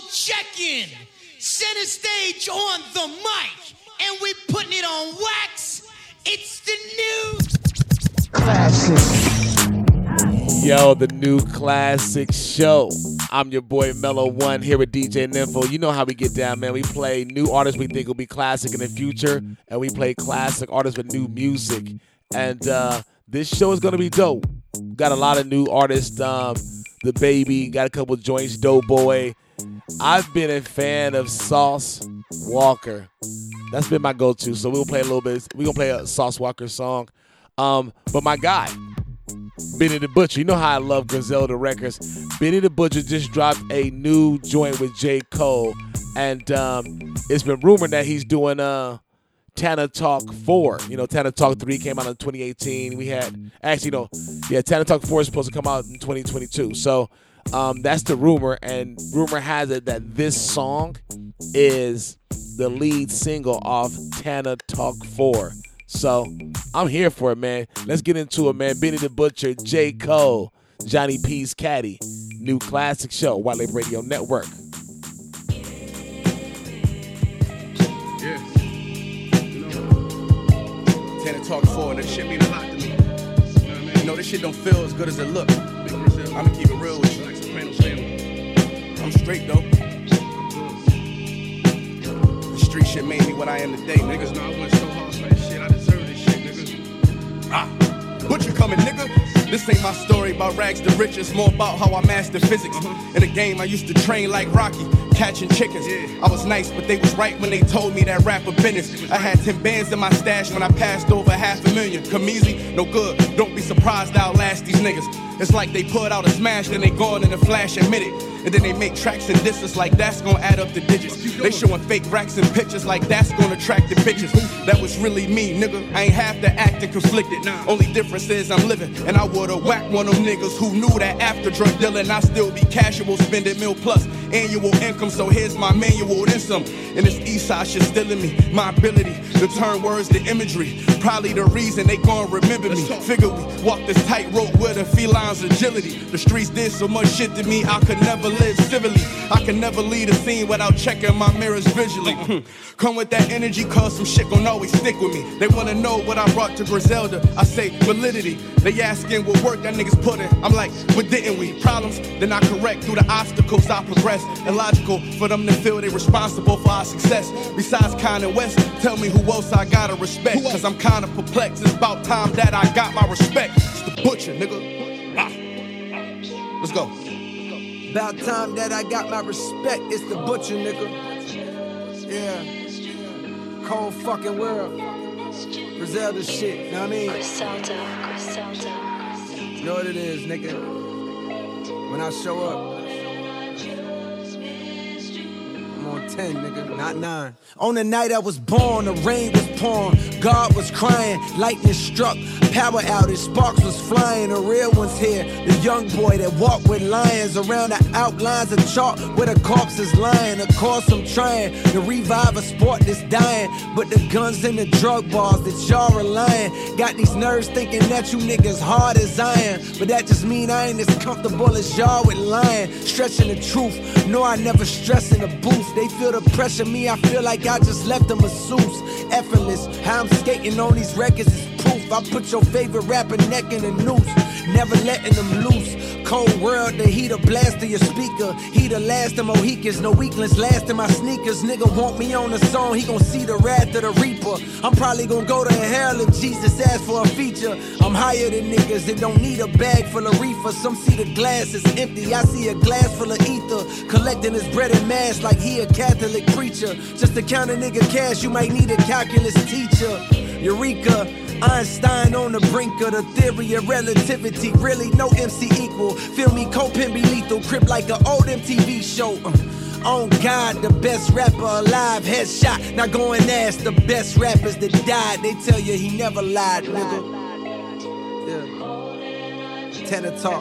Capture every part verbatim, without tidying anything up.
check in. Center stage on the mic. And we putting it on wax. It's the new classic. Yo, the new classic show. I'm your boy Mellow One here with D J Nympho. You know how we get down, man. We play new artists we think will be classic in the future, and we play classic artists with new music. And uh, this show is gonna be dope. Got a lot of new artists. Um, The Baby, got a couple joints. Doughboy. I've been a fan of Sauce Walker. That's been my go-to. So we'll play a little bit. We're gonna play a Sauce Walker song. Um, but my guy, Benny the Butcher. You know how I love Griselda Records. Benny the Butcher just dropped a new joint with J. Cole. And um, it's been rumored that he's doing uh, Tana Talk four. You know, Tana Talk three came out in twenty eighteen. We had, actually, no, yeah, Tana Talk four is supposed to come out in twenty twenty-two. So um, that's the rumor. And rumor has it that this song is the lead single off Tana Talk four. So I'm here for it, man. Let's get into it, man. Benny the Butcher, J. Cole, Johnny P's Caddy. New classic show, White Label Radio Network. Yeah. You know, Tana Talk four, that shit mean a lot to me. You know what I mean? You know, this shit don't feel as good as it look. I'ma keep it real with you. Like Sopranos family. I'm straight, though. The street shit made me what I am today. Niggas know I went so hard for this shit. I deserve this shit, nigga. Ah. Butcher coming, nigga. This ain't my story about rags to riches. More about how I mastered physics. Uh-huh. In the game, I used to train like Rocky, catching chickens. Yeah. I was nice, but they was right when they told me that rapper business. I had ten bands in my stash when I passed over half a million. Come easy, no good. Don't be surprised I'll last these niggas. It's like they put out a smash, then they gone in a flash, admit it. And then they make tracks and disses like that's gonna add up the digits. They showing fake racks and pictures like that's gonna attract the bitches. That was really me, nigga. I ain't have to act and conflicted. Only difference is I'm living, and I would've whacked one of them niggas who knew that after drug dealing I still be casual, spending mil plus annual income. So here's my manual, then some. And this east side shit still in me. My ability to turn words to imagery, probably the reason they gon' remember me. Figure we walk this tightrope with a feline's agility. The streets did so much shit to me I could never live civilly. I can never leave a scene without checking my mirrors visually. Come with that energy, cause some shit gon' always stick with me. They wanna know what I brought to Griselda. I say validity. They asking what work that niggas put in. I'm like, what didn't we? Problems, then I correct through the obstacles I progress. Illogical for them to feel they responsible for our success. Besides Kanye West, tell me who else I gotta respect. Cause I'm kinda perplexed. It's about time that I got my respect. It's the Butcher, nigga. Ah. Let's go. About time that I got my respect. It's the Butcher, nigga. Yeah. Cold fucking world. Griselda shit, know what I mean? Griselda, Griselda. You know what it is, nigga. When I show up, I'm on ten, nigga, not nine. On the night I was born, the rain was pouring, God was crying, lightning struck, power outage, sparks was flying, the real one's here, the young boy that walked with lions around the outlines of chalk where the corpse is lying. Of course I'm trying to revive a sport that's dying, but the guns and the drug bars that y'all relying got these nerves thinking that you niggas hard as iron, but that just mean I ain't as comfortable as y'all with lying, stretching the truth. No, I never stress in the booth. They feel the pressure, me I feel like I just left a masseuse. Effortless, how I'm skating on these records is proof. I put your favorite rapper neck in a noose, never letting them loose. Cold world, the heater blast to your speaker. He the last of Mohicans, no weaklings last in my sneakers. Nigga want me on the song, he gon' see the wrath of the reaper. I'm probably gon' go to hell if Jesus asks for a feature. I'm higher than niggas that don't need a bag full of reefer. Some see the glass is empty, I see a glass full of ether. Collecting his bread and mass like he a Catholic preacher. Just to count a nigga cash, you might need a calculus teacher. Eureka, Einstein on the brink of the theory of relativity. Really, no M C equal. Feel me, Copen be lethal. Crip like an old M T V show. Uh, on God, the best rapper alive. Headshot. Now go and ask the best rappers that died. They tell you he never lied, nigga. Yeah. Tana Talk.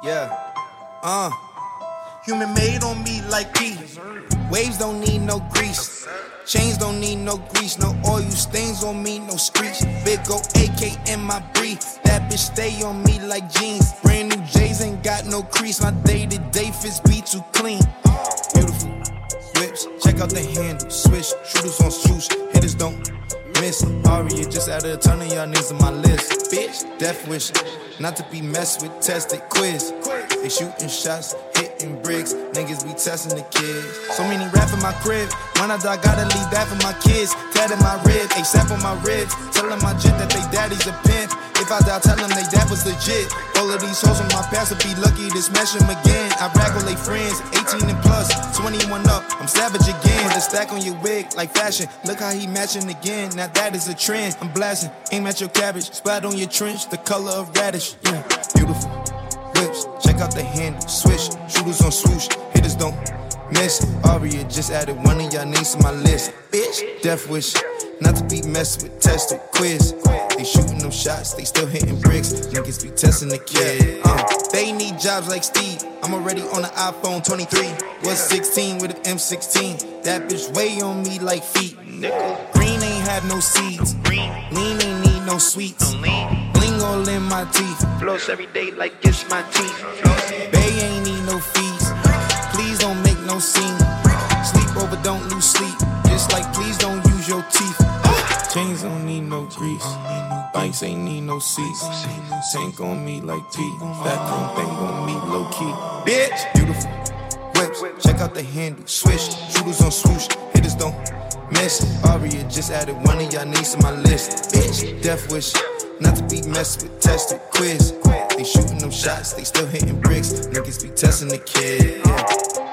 Yeah. Uh. Human made on me like pee. Waves don't need no grease. Chains don't need no grease. No oil stains on me, no screech. Big O A K in my brief. That bitch stay on me like jeans. Brand new J's ain't got no crease. My day-to-day fits be too clean. Beautiful whips. Check out the handle. Swish. Shooters on swoosh. Hitters don't miss. Aria just added a ton of y'all niggas on my list. Bitch, death wish. Not to be messed with, tested quiz. They shooting shots, hitting bricks. Niggas be testing the kids. So many rap in my crib. When I die, gotta leave that for my kids. Tatted my rib, A S A P on my ribs. Telling my jit that they daddy's a pimp. If I die, tell them they dad was legit. All of these hoes on my past would be lucky to smash them again. I brag on they friends, eighteen and plus, twenty-one up. I'm savage again. The stack on your wig like fashion. Look how he matching again. Now that is a trend. I'm blasting, aim at your cabbage. Splat on your trench, the color of radish. Yeah, beautiful whips. Check out the handle, swish. Shooters on swoosh, hitters don't miss. Aria just added one of y'all names to my list. Bitch, death wish. Not to be messed with, tested, quiz. They shooting them shots, they still hitting bricks. Niggas be testing the kid. Uh, they need jobs like Steve. I'm already on the iPhone twenty-three. Was sixteen with an M sixteen. That bitch weigh on me like feet. Green ain't have no seeds. Lean ain't need no sweets. Bling all in my teeth. Floss every day like it's my teeth. Bay ain't need no fees. Please don't make no scene. Sleep over, don't lose sleep. Just like please don't use your teeth. Chains don't need no grease. Bikes ain't need no seats. Tank on me like P. Fat chrome thing on me low key. Bitch, beautiful whips. Check out the handle. Swish. Shooters on swoosh. Hitters don't miss. Aria just added one of y'all names to my list. Bitch, death wish. Not to be messed with, tested, quiz. They shooting them shots, they still hitting bricks. Niggas be testing the kid. Yeah.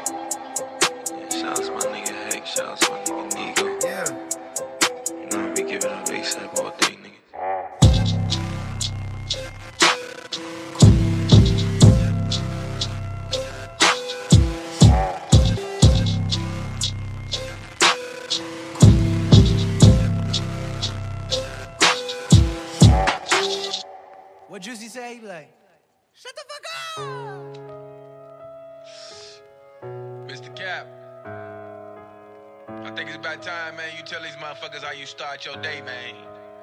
Shouts my nigga Heck, shouts my nigga Nigo. Yeah. You know I be giving up A S A P all day, nigga. What Juicy say? He be like, shut the fuck up! Mister Cap, I think it's about time, man, you tell these motherfuckers how you start your day, man.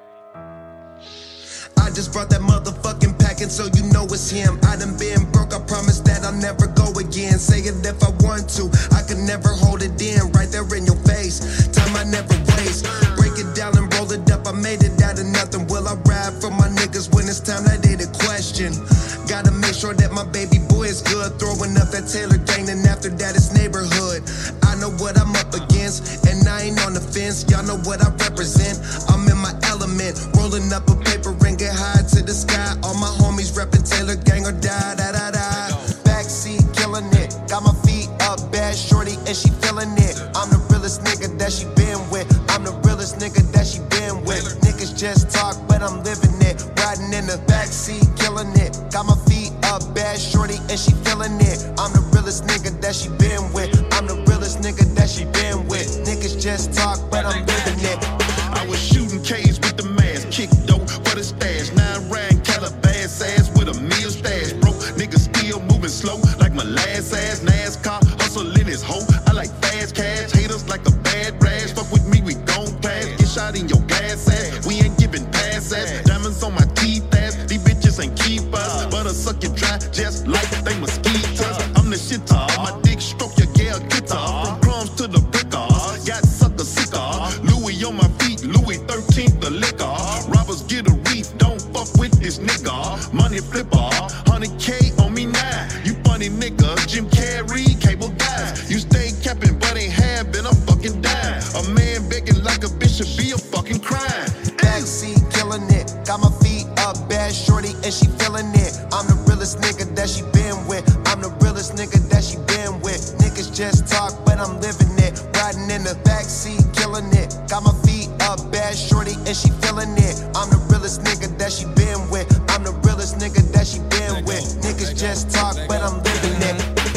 I just brought that motherfucking package so you know it's him. I done been broke, I promise that I'll never go again. Say it if I want to, I could never hold it in. Right there in your face, time I never waste. Break it down and roll it up, I made it out of nothing. Will I ride for my niggas when it's time? That ain't a question. Gotta make sure that my baby boy is good. Throwing up that Taylor gang and after that it's neighborhood. I know what I'm up against and I ain't on the fence. Y'all know what I represent, I'm in my element. Rolling up a paper and get high to the sky. All my homies reppin' Taylor gang or die, da da da. Backseat killing it, got my feet up, bad shorty and she feeling it. I'm the realest nigga that she been with. I'm the realest nigga that she been with. Niggas just talk, but I'm living it. Riding in the backseat, killing it. Got my feet up, bad shorty and she feeling it. I'm the realest nigga that she been with. I'm the realest nigga that she been with. Niggas just talk, but I'm living it. I was shooting K's with the mask, kick dope for the stash. Nine rand Calabas ass with a meal stash. Broke niggas still moving slow like my last ass. NASCAR hustling his hoe. I like fast cash, haters like a bad rash. Fuck with me, we gon' pass. Get shot in your gas ass. We ain't giving pass ass. Diamonds on my teeth ass. These bitches ain't keep us. Butter suck you dry just like they mosquitoes. I'm the shitter. My dick stroke your girl guitar. From crumbs to the brickers. Got sucker sicker. Louis on my feet. Louis thirteenth the liquor. Robbers get a reef. Don't fuck with this nigga. Money flipper. one hundred K on me now. You funny nigga. Jim Carrey. Cable guys. You stay capping but ain't having a fucking dime. A man begging like a bitch should be a fucking crime. Backseat killing it, got my feet up, bad shorty and she feeling it. I'm the realest nigga that she been with. I'm the realest nigga that she been with. Niggas just talk, but I'm living it. Riding in the backseat, killing it. Got my feet up, bad shorty and she feeling it. I'm the realest nigga that she been with. I'm the realest nigga that she been with. Niggas just talk, but I'm living it.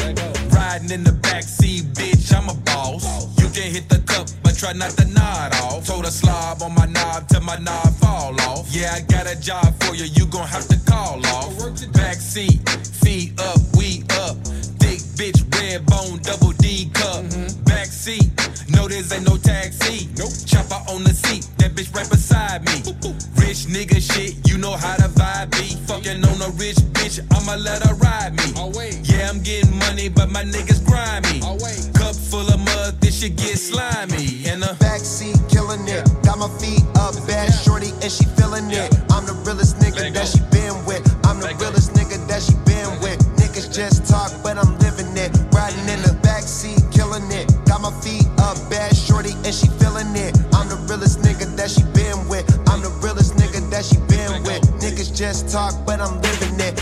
Riding in the backseat, bitch, I'm a boss. You can hit the cup, but try not to nod off. Told her slob on my knob till my knob fall off. Yeah, Yeah, I got a job for you, you gon' have to call off. Backseat, feet up, we up. Thick bitch, red bone, double D cup. Backseat, no, this ain't no taxi. Nope. Chopper on the seat, that bitch right beside me. Rich nigga shit, you know how the vibe be. Fucking on a rich bitch, I'ma let her ride me. Yeah, I'm getting money, but my niggas grimy. Cup full of mud, this shit get slimy. And the backseat killing it, got my feet up, bad shorty, and she feeling it. I'm the realest nigga that she been with. I'm the realest nigga that she been with. Niggas just talk, but I'm living it. Riding in the backseat, killing it. Got my feet up, bad shorty, and she feeling it. I'm the realest nigga that she been with. I'm the realest nigga that she been with. Niggas just talk, but I'm living it.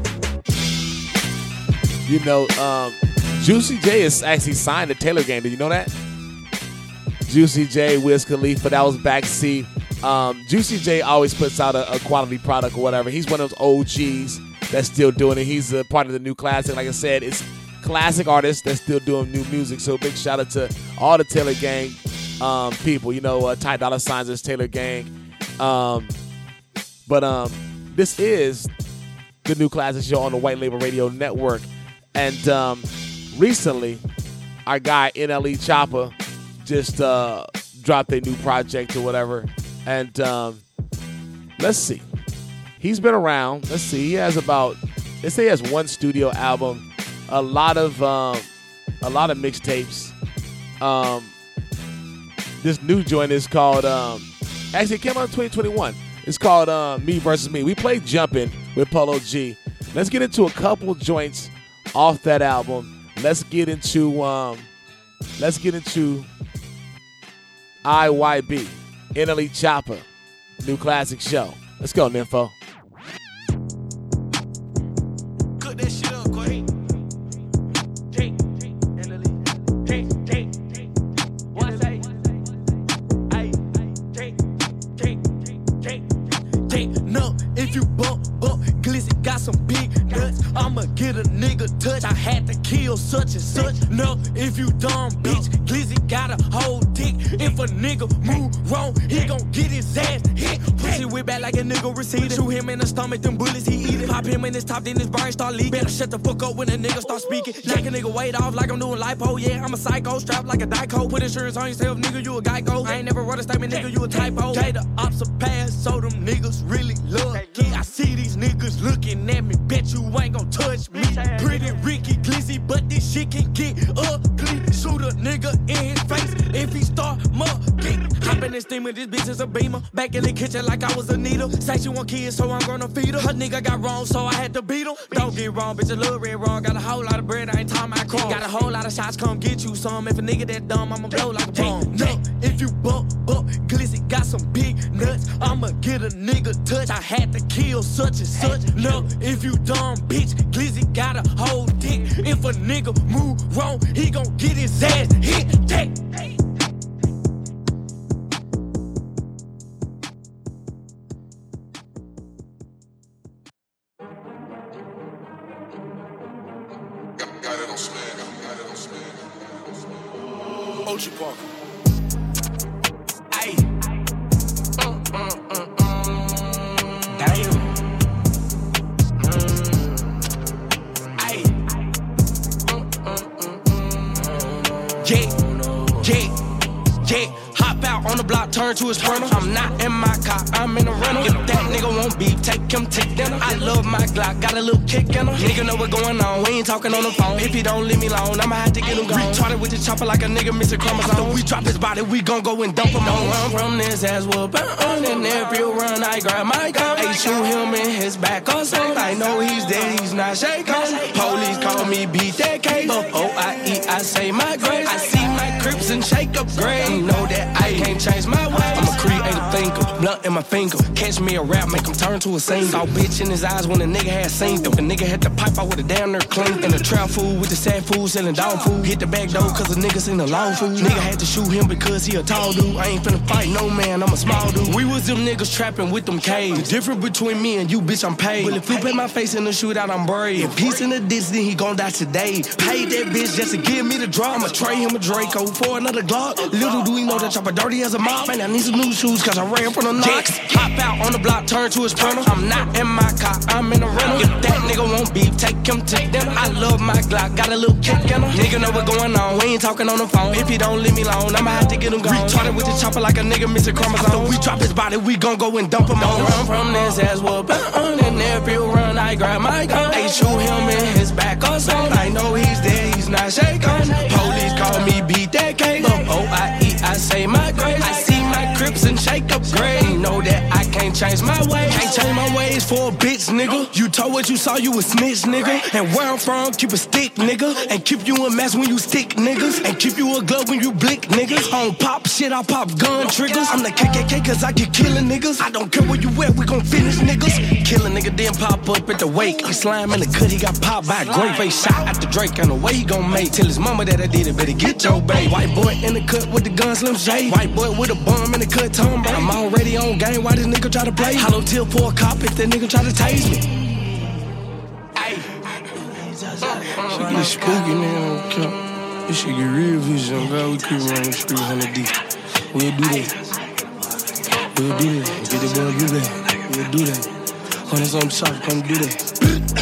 You know, um, Juicy J is actually signed to Taylor Gang. Did you know that? Juicy J, Wiz Khalifa, that was Backseat. Um, Juicy J always puts out a, a quality product or whatever. He's one of those O Gs that's still doing it. He's a part of the new classic. Like I said, it's classic artists that's still doing new music. So big shout out to all the Taylor Gang um, people. You know, uh, Ty Dolla Sign's is Taylor Gang. Um, but um, this is the new classic show on the White Label Radio Network. And um, recently, our guy N L E Choppa just uh, dropped a new project or whatever. And um, let's see. He's been around. Let's see. He has about, they say he has one studio album, a lot of um, a lot of mixtapes. Um, this new joint is called, um, actually it came out in twenty twenty-one. It's called uh, Me Versus Me. We played Jumpin' with Polo G. Let's get into a couple joints off that album. Let's get into um, let's get into I Y B, N L E Choppa, new classic show. Let's go, Nympho. Cook that shit up, Quay. Take, take, N L E. Take, take, take. What I say? Ay, take, take, take, take. No, if you bump, bump, Glizzy got some big nuts. I'ma get a nigga touch. I had to kill such and such. No, if you dumb bitch, Glizzy got a whole dick. If a nigga move wrong, he gon' get his ass hit. Pussy whip back like a nigga receiver. Shoot him in the stomach, them bullets he eat it. Pop him in his top, then his brain start leaking. Better shut the fuck up when a nigga start speaking. Knock a nigga weight off like I'm doing lipo. Yeah, I'm a psycho, strapped like a Dyco. Put insurance on yourself, nigga, you a Geico. I ain't never wrote a statement, nigga, you a typo. K the ops a pass, so them niggas really love. Yeah, I see these niggas looking at me, bet you ain't gon' touch me. Pretty Ricky Glizzy, but this shit can get ugly. Shoot a nigga in his face if he start mugging. Hop in this steamer, this bitch is a beamer. Back in the kitchen like I was a needle. Say she want kids, so I'm gonna feed her. Her nigga got wrong, so I had to beat him. Don't get wrong, bitch, a little red wrong. Got a whole lot of bread, I ain't talking about crumb. Got a whole lot of shots, come get you some. If a nigga that dumb, I'ma blow like a bomb. No, if you bump, bump, Glizzy got some big nuts. I'ma get a nigga touch. I had to kill such and such. No, if you dumb bitch, Glizzy got a whole dick. If a nigga move wrong, he gon' get his ass hit. Take. Ochi Parker. Ay. Mm, mm, mm, mm. Damn. Mm. Ay. Mm, mm, mm, mm. Yeah, yeah, yeah. Hop out on the block, turn to a sprinter. I'm not in my car, I'm in a rental. If that nigga won't be, take him to dinner. I love my Glock, got a little kick in him. Nigga know what's going on, we ain't talking on the phone. If he don't leave me alone, I'ma have to get him gone. Retarded with the chopper like a nigga missing chromosomes. After we drop his body, we gon' go and dump him on. Run from this ass whoopin', and if you run, I grab my gun. Hey, shoot him in his back or something. I know he's dead, he's not shaking. Police call me, beat that case. Before I eat, I say my grace. I see my Crips and shake up grade. You know that I can't change my ways. I'm a creative thinker, blunt in my finger. Catch me a rap, make him turn to a singer. Saw bitch in his eyes when a nigga had seen them. The nigga had to pipe out with a damn near clean. And the trap food with the sad food selling dog food. Hit the back door cause the nigga seen the long food. Nigga had to shoot him because he a tall dude. I ain't finna fight no man, I'm a small dude. We was them niggas trapping with them K's. The difference between me and you, bitch, I'm paid. But if you put my face in the shootout, I'm brave. If he's in the ditch, then he gon' die today. Paid that bitch just to give me the drop. I'ma trade him a Draco for another Glock. Little do we know that chopper dirty as a mob. Man, I need some new shoes cause I ran from the knocks. Hop out on the block, turn to a sprinter. I'm not in my car, I'm in a rental. If that nigga won't beef, take him to dinner. I love my Glock, got a little kick in her. Nigga know what's going on, we ain't talking on the phone. If he don't leave me alone, I'ma have to get him gone. Retarded with the chopper like a nigga missing chromosomes. After we drop his body, we gon' go and dump him on. Don't run from this ass whoop. And if you run, I grab my gun. They shoot him in his back or something. I know he's dead, he's not shaking. Police call me beat that case. Oh, I eat, I say my grace. I see my crips and shake up grade. Know that I can't change my ways. Can't change my ways for a bitch, nigga. You told what you saw, you a snitch, nigga. And where I'm from, keep a stick, nigga. And keep you a mess when you stick, niggas. And keep you a glove when you blick, niggas. On pop shit, I pop gun triggers. I'm the K K K cause I get killing niggas. I don't care where you at, we gon' finish niggas. Kill a nigga, then pop up at the wake. He slime in the cut, he got popped by a great face shot at the Drake. And the way he gon' make. Tell his mama that I did it, better get your babe. White boy in the cut with the gun, Slim J. White boy with a bum in the cut, Tom Brady. I'm already on game, why this nigga try to play? Hollow tip for a cop if that nigga try to tase me. Shit get spooky, nigga, don't count. This shit get real vision, God, we creep around the streets on the D. We'll do that. We'll do that. Get the boy, do that. We'll do that. When it's on top, come do that.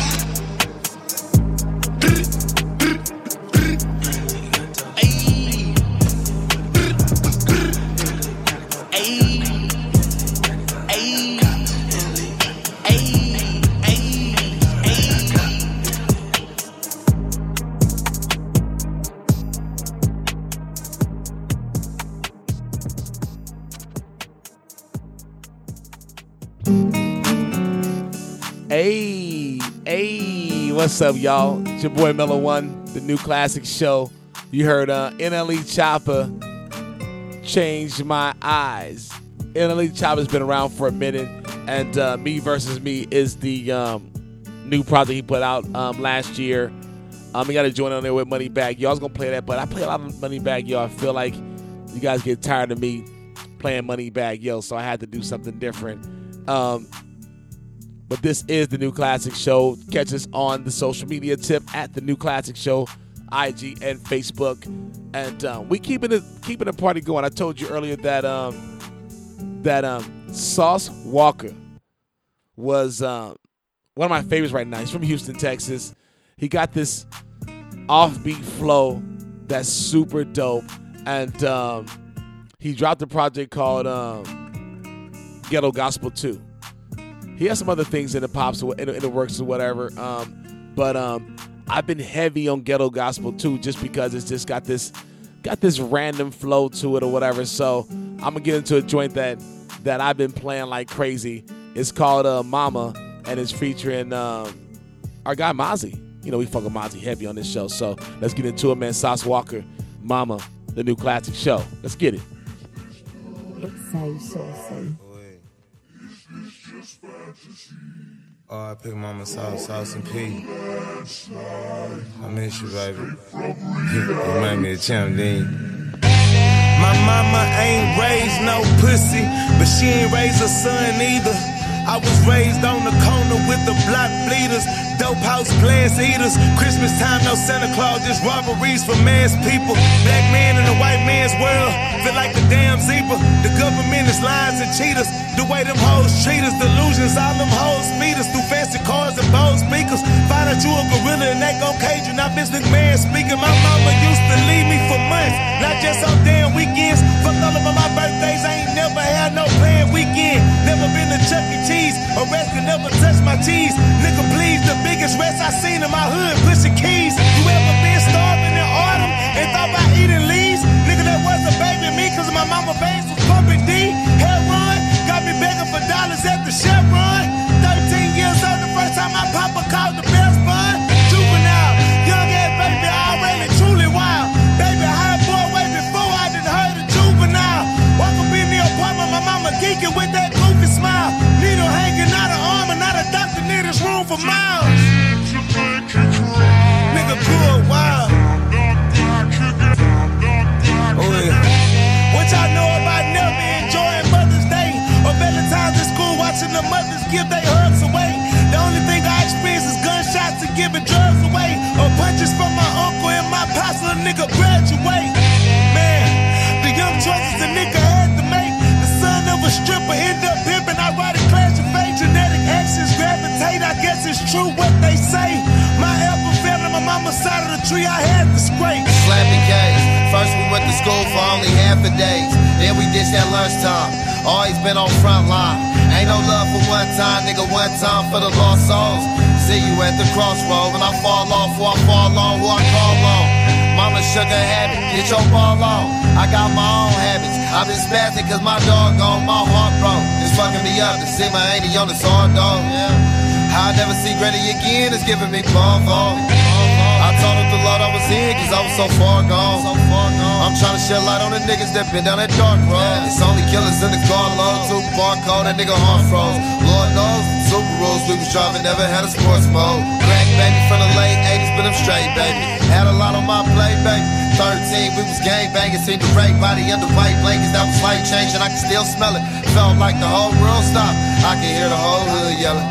Hey, hey, what's up, y'all? It's your boy Mellow One, the New Classic Show. You heard uh, N L E Choppa, Change My Eyes. N L E Choppa's been around for a minute, and uh, Me Versus Me is the um, new project he put out um, last year. Um, he got to join on there with Moneybagg Yo. I was going to play that, but I play a lot of Moneybagg Yo. I feel like you guys get tired of me playing Moneybagg Yo, so I had to do something different. Um, But this is the New Classic Show. Catch us on the social media tip at the New Classic Show, I G and Facebook. And um, we keeping it keeping the party going. I told you earlier that um, that um, Sauce Walka was um, one of my favorites right now. He's from Houston, Texas. He got this offbeat flow that's super dope. And um, he dropped a project called um, Ghetto Gospel two. He has some other things in the pops in the, in the works or whatever. Um, but um, I've been heavy on Ghetto Gospel too, just because it's just got this got this random flow to it or whatever. So I'm gonna get into a joint that that I've been playing like crazy. It's called uh, Mama, and it's featuring um, our guy Mozzie. You know, we fuck with Mozzie heavy on this show. So let's get into it, man. Sauce Walka, Mama, the New Classic Show. Let's get it. It's so saucy. Oh, I pick Mama Sauce, Sauce and P. I miss you, baby. You remind me of Champ Dean. My mama ain't raised no pussy, but she ain't raised a son either. I was raised on the corner with the block bleeders, dope house glass eaters. Christmas time, no Santa Claus, just robberies for mass people. Black man in a white man's world, feel like a damn zebra. The government is lies and cheaters. The way them hoes treat us, delusions, all them hoes feed us through fancy cars and bold speakers. Find out you a gorilla and they gon' cage you. Now Vince McMahon speaking. My mama used to leave me for months, not just on damn weekends. Fuck all of my birthdays, I ain't never had no planned weekend. Never been to Chuck E. Cheese, a rest can never touch my cheese. Nigga, please, the biggest rest I seen in my hood, pushing keys. You ever been starving in autumn and thought about eating leaves? Nigga, that wasn't baby me, cause my mama veins was pumping D. Hair run, got me begging for dollars at the Chevron. thirteen years old, the first time my papa called the best fun. Juvenile, young ass baby, already truly wild. Baby, high boy, way before I done heard of juvenile. Walk up in the apartment, my mama geeking with that goofy smile. Needle hanging out of arm, and not a doctor near this room for miles. Nigga grew up wild. Oh yeah. What y'all know about never enjoying Mother's Day or Valentine's in school, watching the mothers give their hugs away? meditate, I guess it's true what they say. My elbow fell on my mama's side of the tree, I had to scrape. Slapping case. First we went to school for only half a day. Then we ditched at lunchtime. Always been on front line. Ain't no love for one time, nigga, one time for the lost souls. See you at the crossroad, and I fall off who I fall on, who I call on. Mama shook her habit, get your ball on. I got my own habits. I've been spazzing cause my dog gone, my heart broke. It's fucking me up to see my auntie on this hard dog. Yeah. I'll never see Granny again, it's giving me bum bum. I told him the Lord I was in cause I was so far gone. I'm trying to shed light on the niggas that been down that dark road. It's only killers in the car load, two barcode, that nigga heart froze. Lord knows, Subarus we was driving, never had a sports mode. Crack baby from the late eighties, but I'm straight baby. Had a lot on my plate baby. thirteen, we was gang banging, seen the right body under white blankets. That was life changing, I can still smell it. Felt like the whole world stopped. I can hear the whole hood yelling.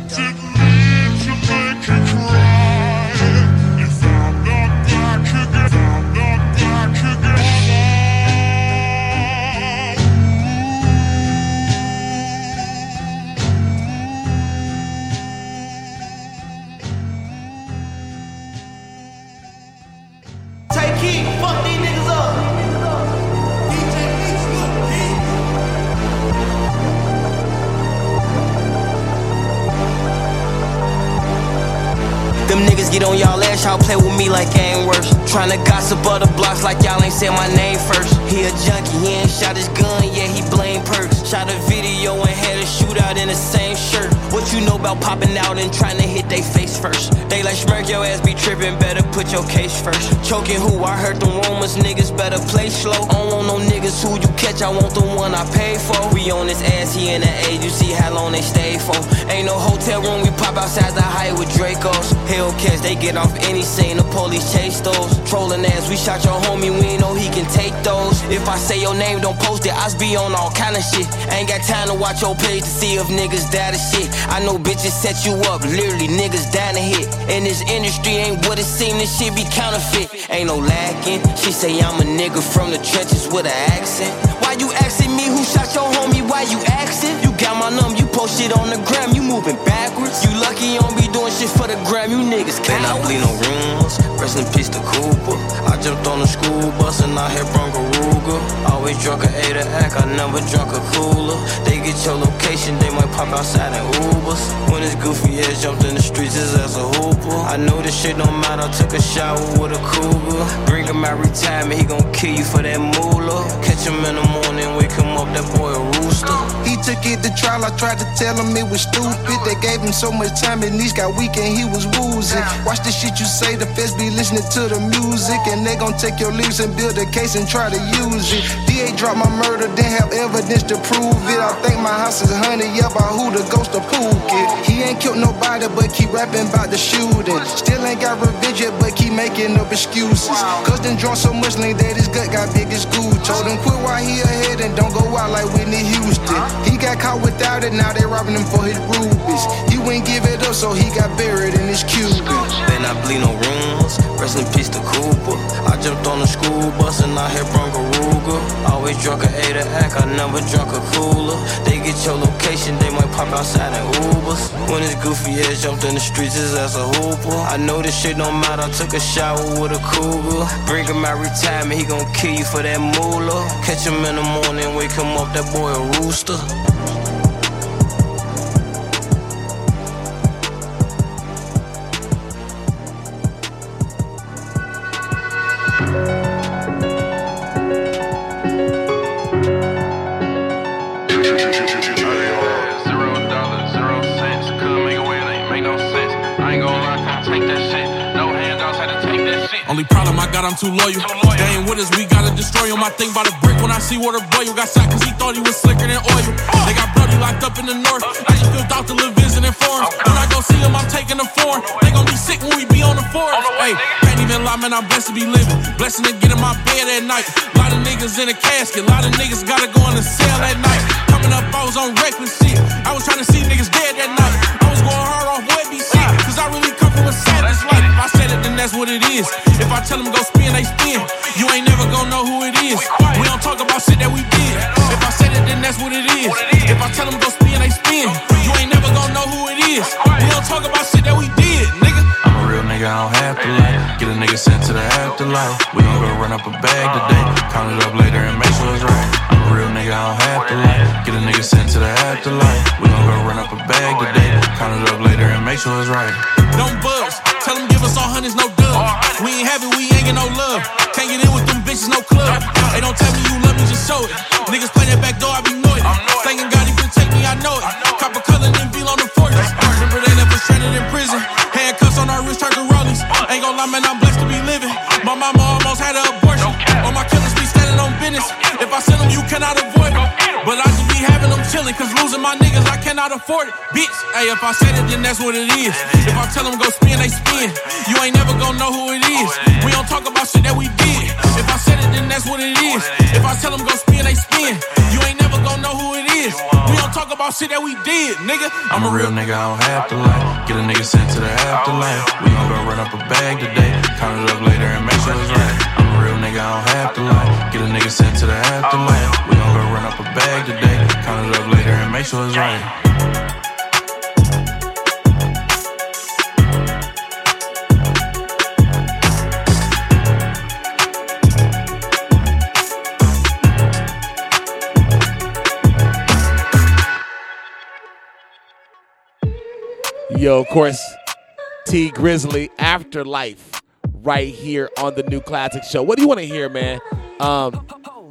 Them niggas get on y'all ass, y'all play with me like I ain't worse. Tryna gossip other blocks like y'all ain't say my name first. He a junkie, he ain't shot his gun, yeah, he blame perks. Shot a video and had a shootout in the same shirt. What you know about popping out and tryna hit they face first? They like smirk your ass be trippin', better put your case first. Choking who? I heard them rumors, niggas better play slow. I don't want no niggas who you catch, I want the one I pay for. We on this ass, he in the age, you see how long they stay for. Ain't no hotel room, we pop outside the height with Dracos. Hellcats, they get off any scene, the police chase those. Trolling ass, we shot your homie, we know he can take those. If I say your name, don't post it, I be on all kind of shit. Ain't got time to watch your page to see if niggas die to shit. I know bitches set you up, literally niggas down to hit. And this industry ain't what it seem, this shit be counterfeit. Ain't no lacking, she say I'm a nigga from the trenches with an accent. Why you asking me who shot your homie, why you asking? You got my number, you post it on the gram, you moving backwards. You lucky you don't be doing shit for the gram, you niggas can't. I bleed no rumors, rest in peace to Cooper. I jumped on the school bus and I hit Bronco Ruger. Always drunk a A to act, I never drunk a cooler. They get your location, they might pop outside in Ubers. When this goofy ass jumped in the streets, his ass a hooper. I know this shit don't matter, I took a shower with a cougar. Bring him out retirement, he gon' kill you for that moolah. Catch him in the morning, wake him up, that boy a rooster. He took it to trial, I tried to tell him it was stupid. They gave him so much time, and knees got weak and he was woozing. Watch the shit you say, the feds be listening to the music. And they gon' take your lyrics and build a case and try to use it. D A dropped my murder, didn't have evidence to prove it. I think my house is haunted, yeah, by who the ghost of Pookie. He ain't killed nobody, but keep rapping about the shooting. Still ain't got revenge yet, but keep making up excuses. Cause done drunk so much lean that his gut got big as Gucci. Told him quit while he ahead and don't go out like Whitney Houston. He got caught without it, now they robbing him for his rubies. He wouldn't give it up, so he got buried in his Cuban. Then I bleed no rumors, rest in peace to Cooper. I jumped on the school bus and I hit Bronco Ruger. Always drunk a A to act, I never drunk a cooler. They get your location, they might pop outside in Ubers. When this goofy ass jumped in the streets, his ass a hooper. I know this shit don't matter, I took a shower with a cougar. Bring him out retirement, he gon' kill you for that moolah. Catch him in the morning, wake him up, that boy a rooster. Only problem I got, I'm too loyal. They ain't with us, we gotta destroy him. I think about a brick when I see Water Boy. You got shot cause he thought he was slicker than oil. They got Brody locked up in the north. I just filled out the little visiting forms. When I go see him, I'm taking the form. They gon' be sick when we be on the forest. Hey, can't even lie, man, I'm blessed to be living. Blessing to get in my bed at night. Lot of niggas in a casket. Lot of niggas gotta go on the cell at night. Coming up, I was on reckless shit. I was trying to see niggas dead that night. I was going hard off webby shit. Cause I really come from a savage life. If I said it, then that's what it is. If I tell them go spin, they spin. You ain't never gonna know who it is. We don't talk about shit that we did. If I said it, then that's what it is. If I tell them go spin, they spin. You ain't never gonna know who it is. afterlife. We gon' go run up a bag today. Count it up later and make sure it's right. I'm a real nigga, I don't have to lie. Get a nigga sent to the afterlife. We gon' go run up a bag today. Count it up later and make sure it's right. Don't buzz, tell them give us all hundreds, no dub. We ain't have it, we ain't get no love. Can't get in with them bitches, no club. They don't tell me you love me, just show it. Niggas play that back door, I be noisy. Thinking God, he protect me, I know it. Copper color, then feel on the fortress. Remember they left us stranded in prison. Handcuffs on our wrist, turned to rollies. Ain't gon' lie, man, I'm blessed to be living. My mama almost had an abortion. All my killers be standing on business. If I send them, you cannot avoid it. But I just be having them chillin', cause losing my niggas, I cannot afford it. Bitch, hey, if I said it, then that's what it is. If I tell them go spin, they spin. You ain't never gon' know who it is. We don't talk about shit that we did. If I said it, then that's what it is. If I tell them go spin, they spin. You ain't never gon' know who it is. We don't talk about shit that we did, nigga. I'm a real nigga, I don't have to lie. Get a nigga sent to the afterlife. We gon' go run up a bag today. Count it up later and make sure it's right. I'm a real nigga, I don't have to lie. Get a nigga sent to the afterlife. We gon' go run up a bag today. Count it up later and make sure it's right. Yo, of course, T Grizzly, Afterlife, right here on the New Classic Show. What do you want to hear, man? Um,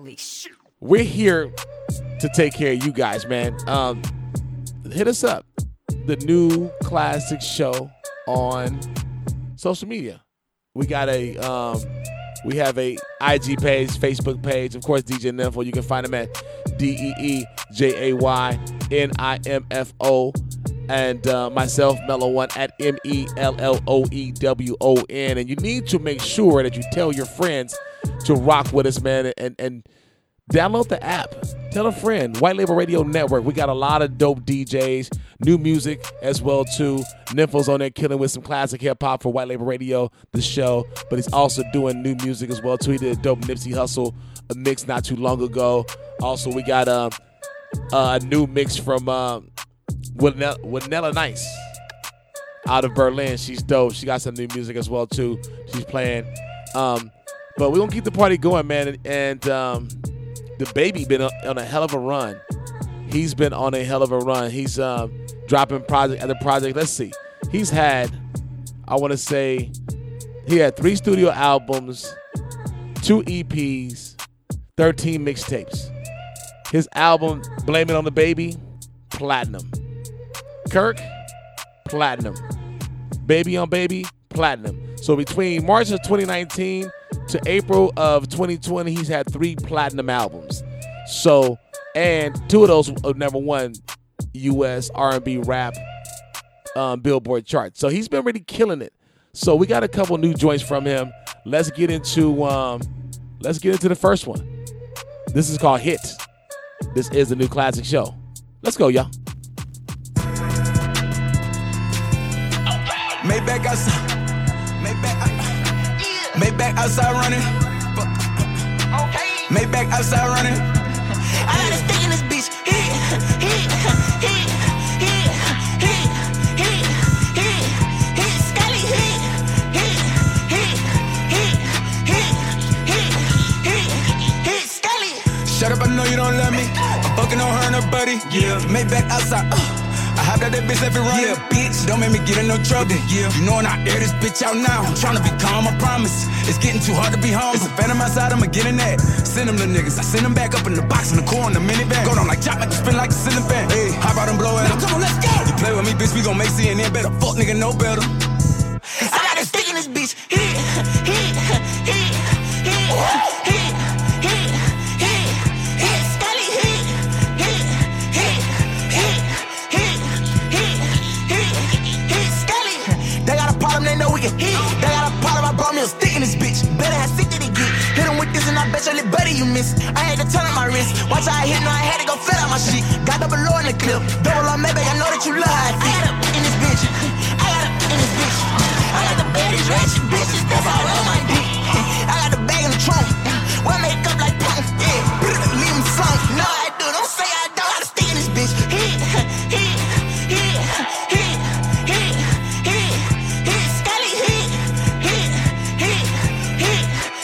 we're here to take care of you guys, man. Um, hit us up, the New Classic Show on social media. We got a, um, we have a I G page, Facebook page, of course, D J Ninfo. You can find him at D E E J A Y N I M F O. And uh, myself, Mellow One, at M E L L O E W O N. And you need to make sure that you tell your friends to rock with us, man, and, and download the app. Tell a friend. White Label Radio Network. We got a lot of dope D Js, new music as well, too. Ninfo's on there killing with some classic hip-hop for White Label Radio, the show. But he's also doing new music as well, too. He did a dope Nipsey Hussle a mix not too long ago. Also, we got uh, a new mix from... Uh, With, Nella, with Nella Nice out of Berlin. She's dope. She got some new music as well, too. She's playing. Um, but we're going to keep the party going, man. And, and um, the baby been on a hell of a run. He's been on a hell of a run. He's um, dropping project after project. Let's see. He's had, I want to say, he had three studio albums, two E Ps, thirteen mixtapes. His album, Blame It on the Baby, platinum. Kirk, platinum. Baby on Baby, platinum. So between March of twenty nineteen to April of twenty twenty, he's had three platinum albums. So, and two of those are number one U S R and B rap um, Billboard chart. So he's been really killing it. So we got a couple new joints from him. Let's get into um, let's get into the first one. This is called Hit. This is the New Classic Show. Let's go, y'all. Maybach outside, Maybach, Maybach outside running. Maybach outside running. I got a stick in this bitch. Hit, hit, hit, hit, hit, hit, hit, hit, Scully, hit, hit, hit, hit, hit, hit, hit, hit, Scully. Shut up, I know you don't love me. I'm fucking on her and her buddy. Yeah, Maybach outside. Uh. I hopped out that bitch, left it running. Yeah, bitch, don't make me get in no trouble. Yeah, you know when I air this bitch out now, I'm tryna be calm, I promise. It's getting too hard to be home. It's a phantom outside, I'ma get in that. Send them the niggas, I send them back up in the box, in the core, in the minivan. Go down like chop, make it spin like a ceiling fan. Hey, hop out and blow at him. Come on, let's go. You play with me, bitch, we gon' make C N N better. Fuck nigga, no better. I got a stick in this bitch. Hit, hit, hit, hit, hit, hit, hit, hit, Scully, hit, hit, hit, hit, hit, hit, hit, hit, Scully. They got a problem, they know we can hit. They got a problem, I brought me a stick in this bitch. Better have sick that he get. Hit him with this and I bet you little buddy you miss. I had to turn on my wrist. Watch how I hit, no I had to go flat out my shit. Got double low in the clip. Double on Maybach, I know that you love how I I got a in this bitch. I got a in this bitch. I got the baddest ratchet bitches, that's all on my dick. I got the bag in the trunk. Well, make up like punk, yeah. Leave him slunk. No, I do, don't say I don't. I got a stick in this bitch. Hit, hit, hit, hit, hit, hit, hit, Scully, hit, hit, hit, hit,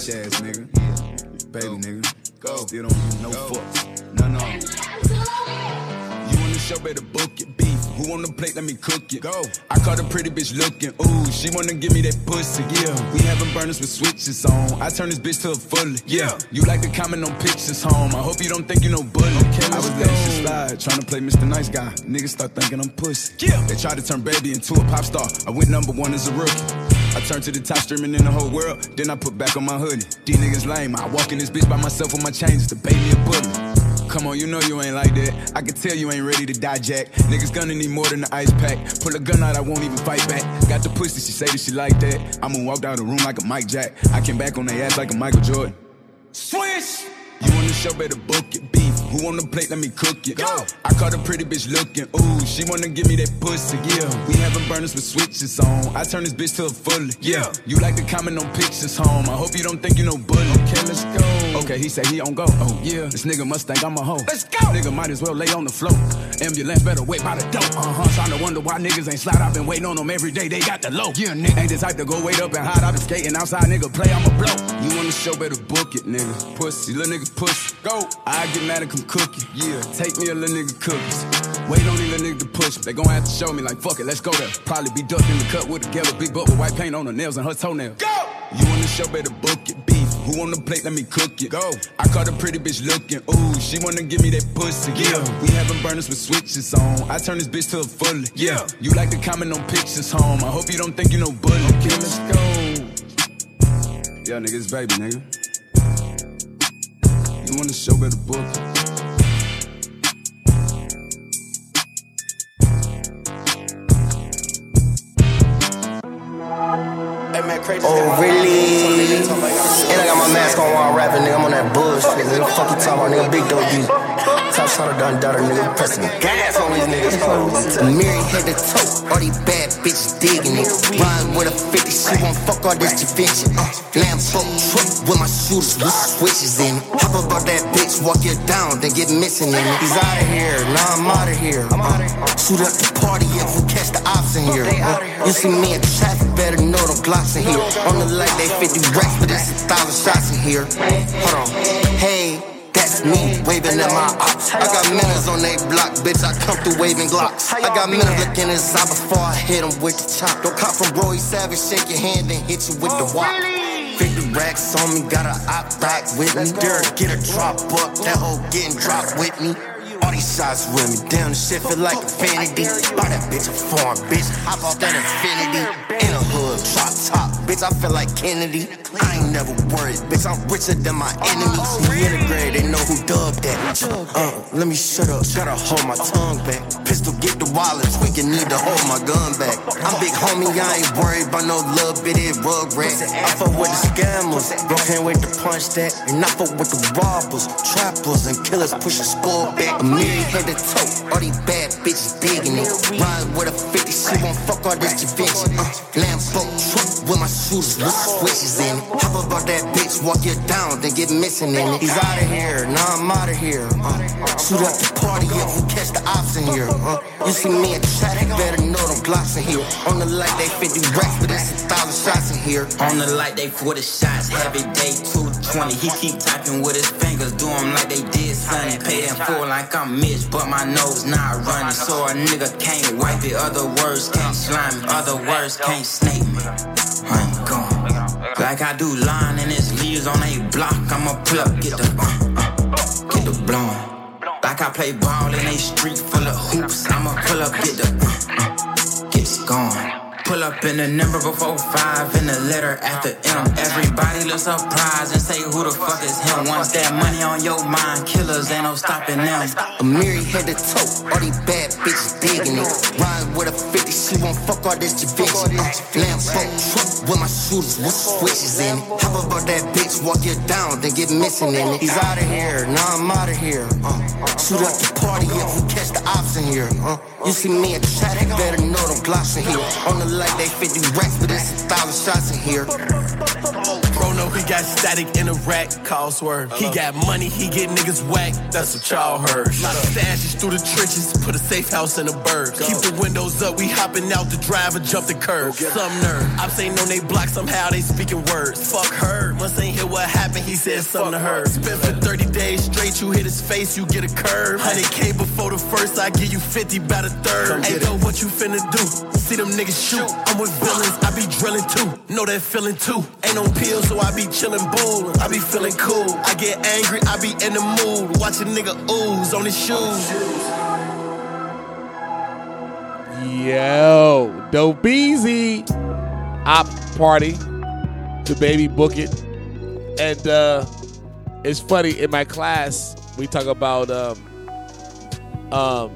ass nigga. Baby nigga. Go. Still don't give no fucks. No, no. You on the show, better book it. Beef. Who on the plate, let me cook it. Go. I caught a pretty bitch looking. Ooh, she wanna give me that pussy. Yeah. We having burners with switches on. I turn this bitch to a fully. Yeah. You like to comment on pictures home. I hope you don't think you know bully. Okay, I was letting slide, trying to play Mister Nice Guy. Niggas start thinking I'm pussy. Yeah. They tried to turn baby into a pop star. I went number one as a rookie. I turned to the top streaming in the whole world. Then I put back on my hoodie. These niggas lame. I walk in this bitch by myself with my chains to bait me a bully. Come on, you know you ain't like that. I can tell you ain't ready to die, Jack. Niggas gonna need more than the ice pack. Pull a gun out, I won't even fight back. Got the pussy, she say that she like that. I'ma walk down the room like a Mike Jack. I came back on their ass like a Michael Jordan. Swish! You on the show, better book it. Beef. Who on the plate, let me cook it. Go. I caught a pretty bitch looking. Ooh, she wanna give me that pussy. Yeah. We having burners with switches on. I turn this bitch to a fully. Yeah. You like to comment on pictures home. I hope you don't think you know bully. Okay, let's go. Okay, he say he on go. Oh, yeah. This nigga must think I'm a hoe. Let's go. Nigga might as well lay on the floor. Ambulance better wait by the door. Uh-huh. Trying to wonder why niggas ain't slide. I've been waiting on them every day. They got the low. Yeah, nigga. Ain't the type to go wait up and hide. I've been skating outside, nigga. Play, I'ma blow. You on the show, better book it, nigga. Pussy, little nigga pussy. Go. I get mad and come cooking. Yeah, take me a little nigga cookies. Wait on these little niggas to push me. They gon' have to show me like, fuck it, let's go there. Probably be ducked in the cut with a together, big butt with white paint on her nails and her toenails. Go! You on the show, better book it. Beef. Who on the plate, let me cook it. Go. I caught a pretty bitch looking. Ooh, she wanna give me that pussy. Yeah. We having burners with switches on. I turn this bitch to a fully. Yeah. You like to comment on pictures home. I hope you don't think you know bully. Okay, let's go. Yeah, nigga, it's baby, nigga. You want to show, better book. Oh, really? And I got my mask on while I'm rapping, nigga. I'm on that bullshit, nigga. Fuck you talking about, nigga. Big dope beat. Top shot of done daughter, nigga. Pressing gas on these niggas. Mary head to toe. All these bad bitches digging it. Rhyme with a fifty, she won't fuck all this convention. Lambo truck with my shooters with switches in it. Hop about that bitch, walk you down, then get missing in it. He's out of here, now I'm out of here. Uh, shoot up the party if we catch the ops in here. Uh, you see me in traffic, better know them Glocks in here. On the light, they fifty racks, but it's a thousand shots in here. Hold on, hey. That's me, waving at my ops. I got minutes on they block, bitch, I come through waving Glocks. I got minutes looking inside before I hit him with the chop. Don't cop from Roy Savage, shake your hand and hit you with the wop. fifty racks on me, got a op back with me. Derek, get a drop up, that hoe getting dropped with me. All these shots with me, damn, this shit feel like infinity. Buy that bitch a foreign bitch, hop off that infinity. In a hood, drop top, bitch, I feel like Kennedy. I ain't never worried, bitch, I'm richer than my enemies. We integrate, they know who dubbed that. Uh, let me shut up, gotta hold my tongue back. Pistol, get the wallet, tweaking, need to hold my gun back. I'm big homie, I ain't worried about no little bitty rug rat. I fuck with the scammers, bro, can't wait to punch that. And I fuck with the robbers, trappers, and killers pushing skull back. Mary head to toe, all these bad bitches digging it. Ride with a fifty, she won't fuck all this convention. Uh, Lambo truck with my shooters with switches in it. Hop about that bitch, walk you down, then get missing in it. He's out of here, now I'm out of here. Uh, shoot up the party if we catch the ops in here. Uh, you see me in traffic, better know them Glocks in here. On the light, they fifty racks, but it's a thousand shots in here. On the light, they forty shots, heavy day two twenty. He keep typing with his fingers, do them like they did Sonny. Pay them for like I'm Mitch, but my nose not running. So a nigga can't wipe it, other words can't slime me, other words can't snake me. I'm gone. Like I do line in his leaves on a block, I'ma pull up, get the uh, uh, get the blowing. Like I play ball in a street full of hoops, I'ma pull up, get the uh, uh, get it going. Pull up in the number before five and the letter after M. Everybody look surprised and say who the fuck is him. Once that money on your mind, killers ain't no stopping them. Mary head to toe, all these bad bitches digging it. Ride with a fifty, she won't fuck all this convention. Uh, Lambo truck with my shooters with switches in it. Hop about that bitch, walk you down, then get missing in it. He's out of here, now I'm out of here. Uh, shoot up the party if we catch the ops in here. Uh, you see me in traffic, better know them Glocks in here. On the light, they fifty racks, but it's a thousand shots in here. Bro, know he got static in a rack, call swerve. He got money, he get niggas whacked, that's what y'all heard. Lot of stashes through the trenches, put a safe house in the burbs. Keep the windows up, we hopping out the drive and jump the curb. Some nerd, I'm saying on they block, somehow they speaking words. Fuck her, must ain't hear what happened, he said something to her. Spent for thirty days straight, you hit his face, you get a curve. one hundred K before the first, I give you fifty by the third. Ain't know what you finna do, see them niggas shoot. I'm with villains, I be drilling too, know that feeling too. Ain't on pills, so I be chillin' bull, I be feeling cool. I get angry, I be in the mood, watch a nigga ooze on his shoes. Yo, Dope Easy, Op Party, the baby book it. And uh, it's funny, in my class, we talk about um, um,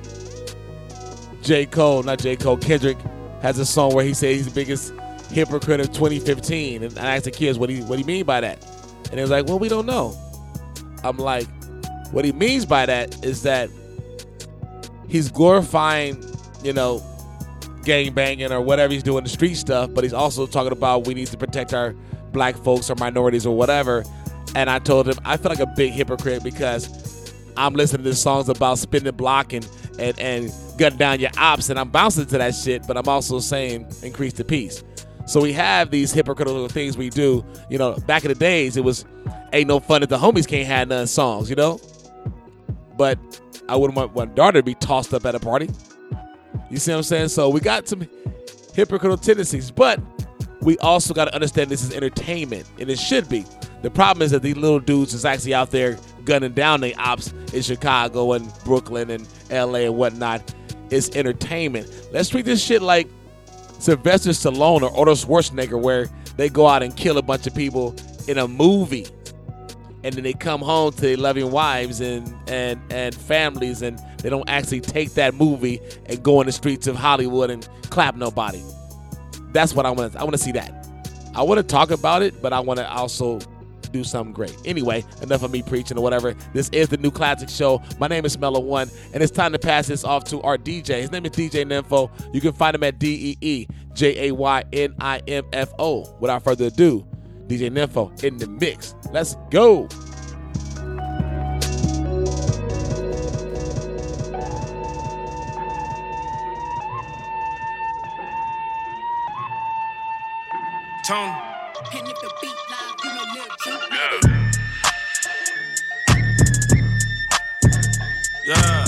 J. Cole, not J. Cole, Kendrick has a song where he says he's the biggest hypocrite of twenty fifteen. And I asked the kids, what do you, what do you mean by that? And they was like, well, we don't know. I'm like, what he means by that is that he's glorifying, you know, gang banging or whatever he's doing, the street stuff, but he's also talking about we need to protect our black folks or minorities or whatever. And I told him, I feel like a big hypocrite because I'm listening to songs about spinning the block and, and, and gunning down your ops, and I'm bouncing to that shit, but I'm also saying increase the peace. So we have these hypocritical things we do. You know, back in the days, it was ain't no fun if the homies can't have none songs, you know? But I wouldn't want my daughter to be tossed up at a party. You see what I'm saying? So we got some hypocritical tendencies, but we also got to understand this is entertainment, and it should be. The problem is that these little dudes is actually out there gunning down the ops in Chicago and Brooklyn and L A and whatnot. It's entertainment. Let's treat this shit like Sylvester Stallone or Arnold Schwarzenegger, where they go out and kill a bunch of people in a movie, and then they come home to their loving wives and, and, and families, and they don't actually take that movie and go in the streets of Hollywood and clap nobody. That's what I want. I want to see that. I want to talk about it, but I want to also do something great. Anyway, enough of me preaching or whatever. This is the New Classic Show. My name is Mellow One, and it's time to pass this off to our D J. His name is D J Ninfo. You can find him at D E E J A Y N I M F O. Without further ado, D J Ninfo in the mix. Let's go. Tone. And if the beat live, you know Lil Juke. Yeah.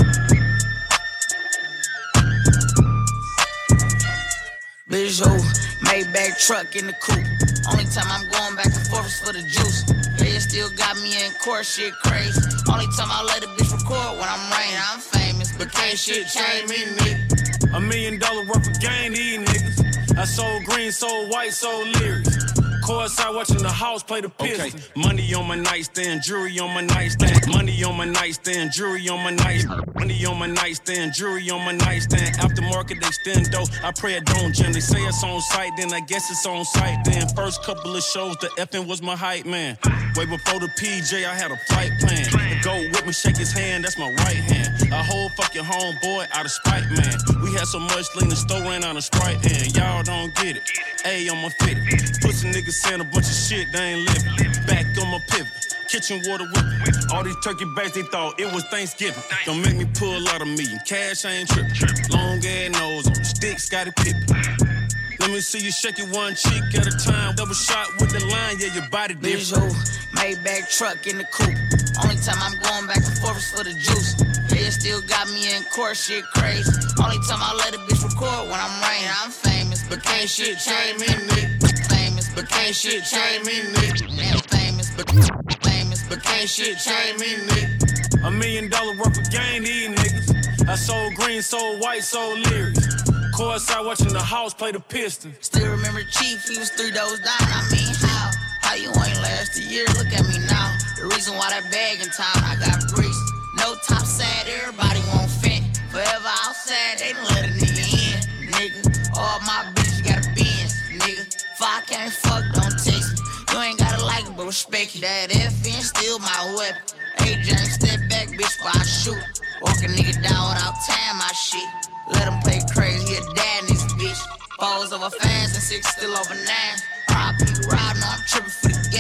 Bitch, ho, Maybach truck in the coupe. Only time I'm going back and forth is for the juice. Yeah, still got me in court, shit crazy. Only time I let a bitch record when I'm rain. I'm famous, but can't shit change me, nigga. A million dollar worth of game, these niggas. I sold green, sold white, sold lyrics. Courtside watching the house play the Pistons. Okay. Money on my nightstand, jewelry on my nightstand. Money on my nightstand, jewelry on my nightstand. Money on my nightstand, jewelry on my nightstand. Aftermarket extendo, I pray it don't jam. They say it's on site, then I guess it's on site. Then first couple of shows, the effing was my hype man. Way before the P J, I had a flight plan. The go with me, shake his hand, that's my right hand. A whole fucking homeboy out of spite, man. We had so much lean, the store ran out of Sprite, and y'all don't get it. A on my fit. Pussy niggas saying a bunch of shit, they ain't living. Back on my pivot. Kitchen water whipping. All these turkey bags, they thought it was Thanksgiving. Don't make me pull out a million. Cash, I ain't tripping. Long ass nose on the stick, Scottie Pippen. Let me see you shake it one cheek at a time. Double shot with the line, yeah, your body different. Maybach truck in the coupe. Only time I'm going back and forth is for the juice. Yeah, still got me in court, shit crazy. Only time I let a bitch record when I'm rain. I'm famous, but can't shit change me, nigga. Famous, but can't shit change me, nigga. Famous, but famous, but can't shit change me, nigga. A million dollar worth of game, these niggas. I sold green, sold white, sold lyrics. Courtside watching the house play the Pistons. Still remember Chief, he was three doors down. I mean, how? How you ain't last a year? Look at me now. The reason why that bag in town, I got grease. No top sad, everybody won't fit. Forever outside, they done let a nigga in, nigga. All my bitches got a Benz, nigga. If I can't fuck, don't text me. You ain't gotta like it, but respect it. That F N still my weapon. A J, step back, bitch, while I shoot. Walk a nigga down without tying my shit. Let him play crazy, he a dad in this bitch. Balls over fans and six still over nine. R I P Rob, no, I'm tripping for the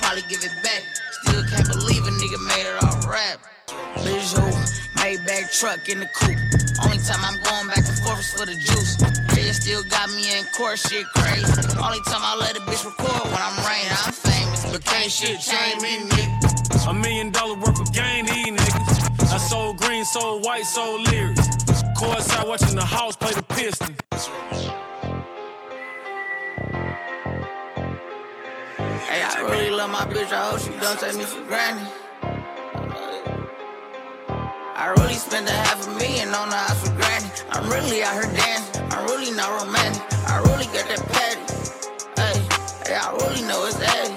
probably give it back. Still can't believe a nigga made it off rap. Bitch, who? Maybach truck in the coupe. Only time I'm going back and forth is for the juice. They still got me in court, shit crazy. Only time I let a bitch record when I'm raining, I'm famous. But can't shit change me, nigga. A million dollar worth of game, these niggas. I sold green, sold white, sold lyrics. Courtside watching the house play the Pistons. Hey, I really love my bitch, I hope she don't take me for granted. I really spent a half a million on the house for granted. I'm really out here dancing, I'm really not romantic. I really got that patty. Hey, hey, I really know it's Eddie.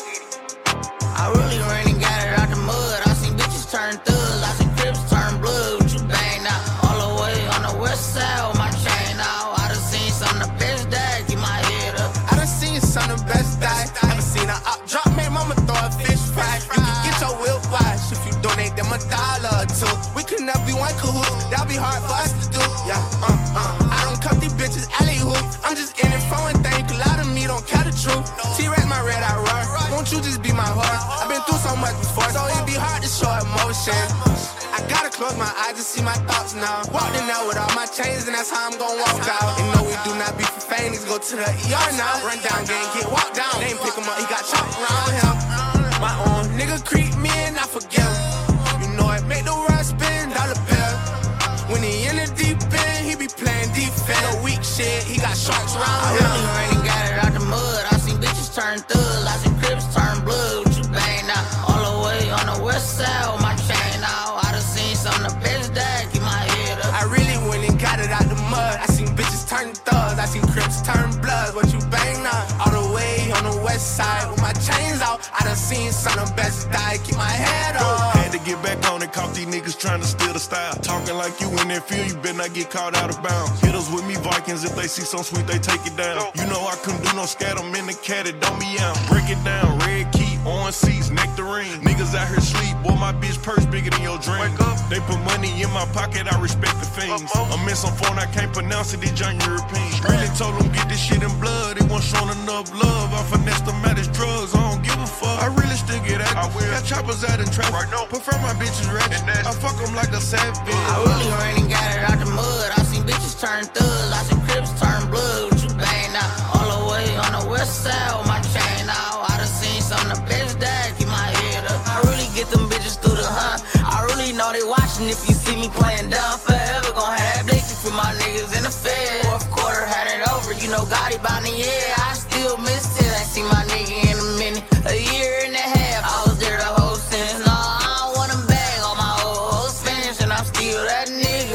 I really ran and got it out the mud. I seen bitches turn thugs, I seen crips turn blood. What you bang now? All the way on the west side with my chain out. I done seen some of the best die, keep my head up. I done seen some of the best die. I done seen a op drop, made mama throw a fish fry. You can get your whip wash if you donate them a dollar or two. We could never be one cahoot, that'll be hard for us to do. Yeah, uh, uh. I don't cut these bitches alley-hoop. I'm just in it for one thing, a lot of me don't care the truth. T-Rex my red, I run. Won't you just be my horse? I've been through so much before, so it'd be hard to show emotion. I gotta close my eyes to see my thoughts now. Walked in there with all my chains, and that's how I'm gon' walk out. And no, we do not be for fame, niggas go to the E R now. Run down gang, get walked down. They ain't pick him up, he got chopped around him. My own nigga creep me and I forgive him. You know it make the world spin, dollar bill. When he in the deep end, he be playing defense. No weak shit, he got sharks around I him. really ran and got it out the mud. I seen bitches turn thugs, I seen crips turn blood. What you bang now? All the way on the west side with my chain out. I done seen some of the best die, keep my head up. I really went and got it out the mud. I seen bitches turn thugs, I seen crips turn blood. What you bang now? All the way on the west side with my chains out. I done seen some of the best die, keep my head up. Had to get back on it, caught these niggas trying to steal the style. Talking like you in that field, you better not get caught out of bounds. Hit us with me Vikings, if they see some sweet, they take it down. You know I couldn't do no scat, I'm in the cat, it don't me out. Break it down, red key, on seats, nectarine. Niggas out here sleep, boy, my bitch purse bigger than your dream. They put money in my pocket, I respect the fiends. I'm in some phone, I can't pronounce it, these young Europeans. Really told them get this shit in blood, they wasn't showing enough love. I finessed them out as drugs, I don't give a fuck. I really still get at it. Got choppers out in traffic. Right now. Prefer my bitches ratchet. I fuck them like a savage. I really ran and got it out the mud. I seen bitches turn thugs, I seen crips turn blood. What you bang now? All the way on the west side with my chain out. I done seen some of the best die, keep my head up. I really get them bitches through the hunt. I really know they watching if you see me playing dumb. Forever gon' have that blazing for my niggas in the fed. Fourth quarter had it over, you know Gotti by the year. I still miss it, I see my nigga in a minute. A year and a half, I was there the whole sentence. No, I don't want them bag on my old hoes finished, and I'm still that nigga.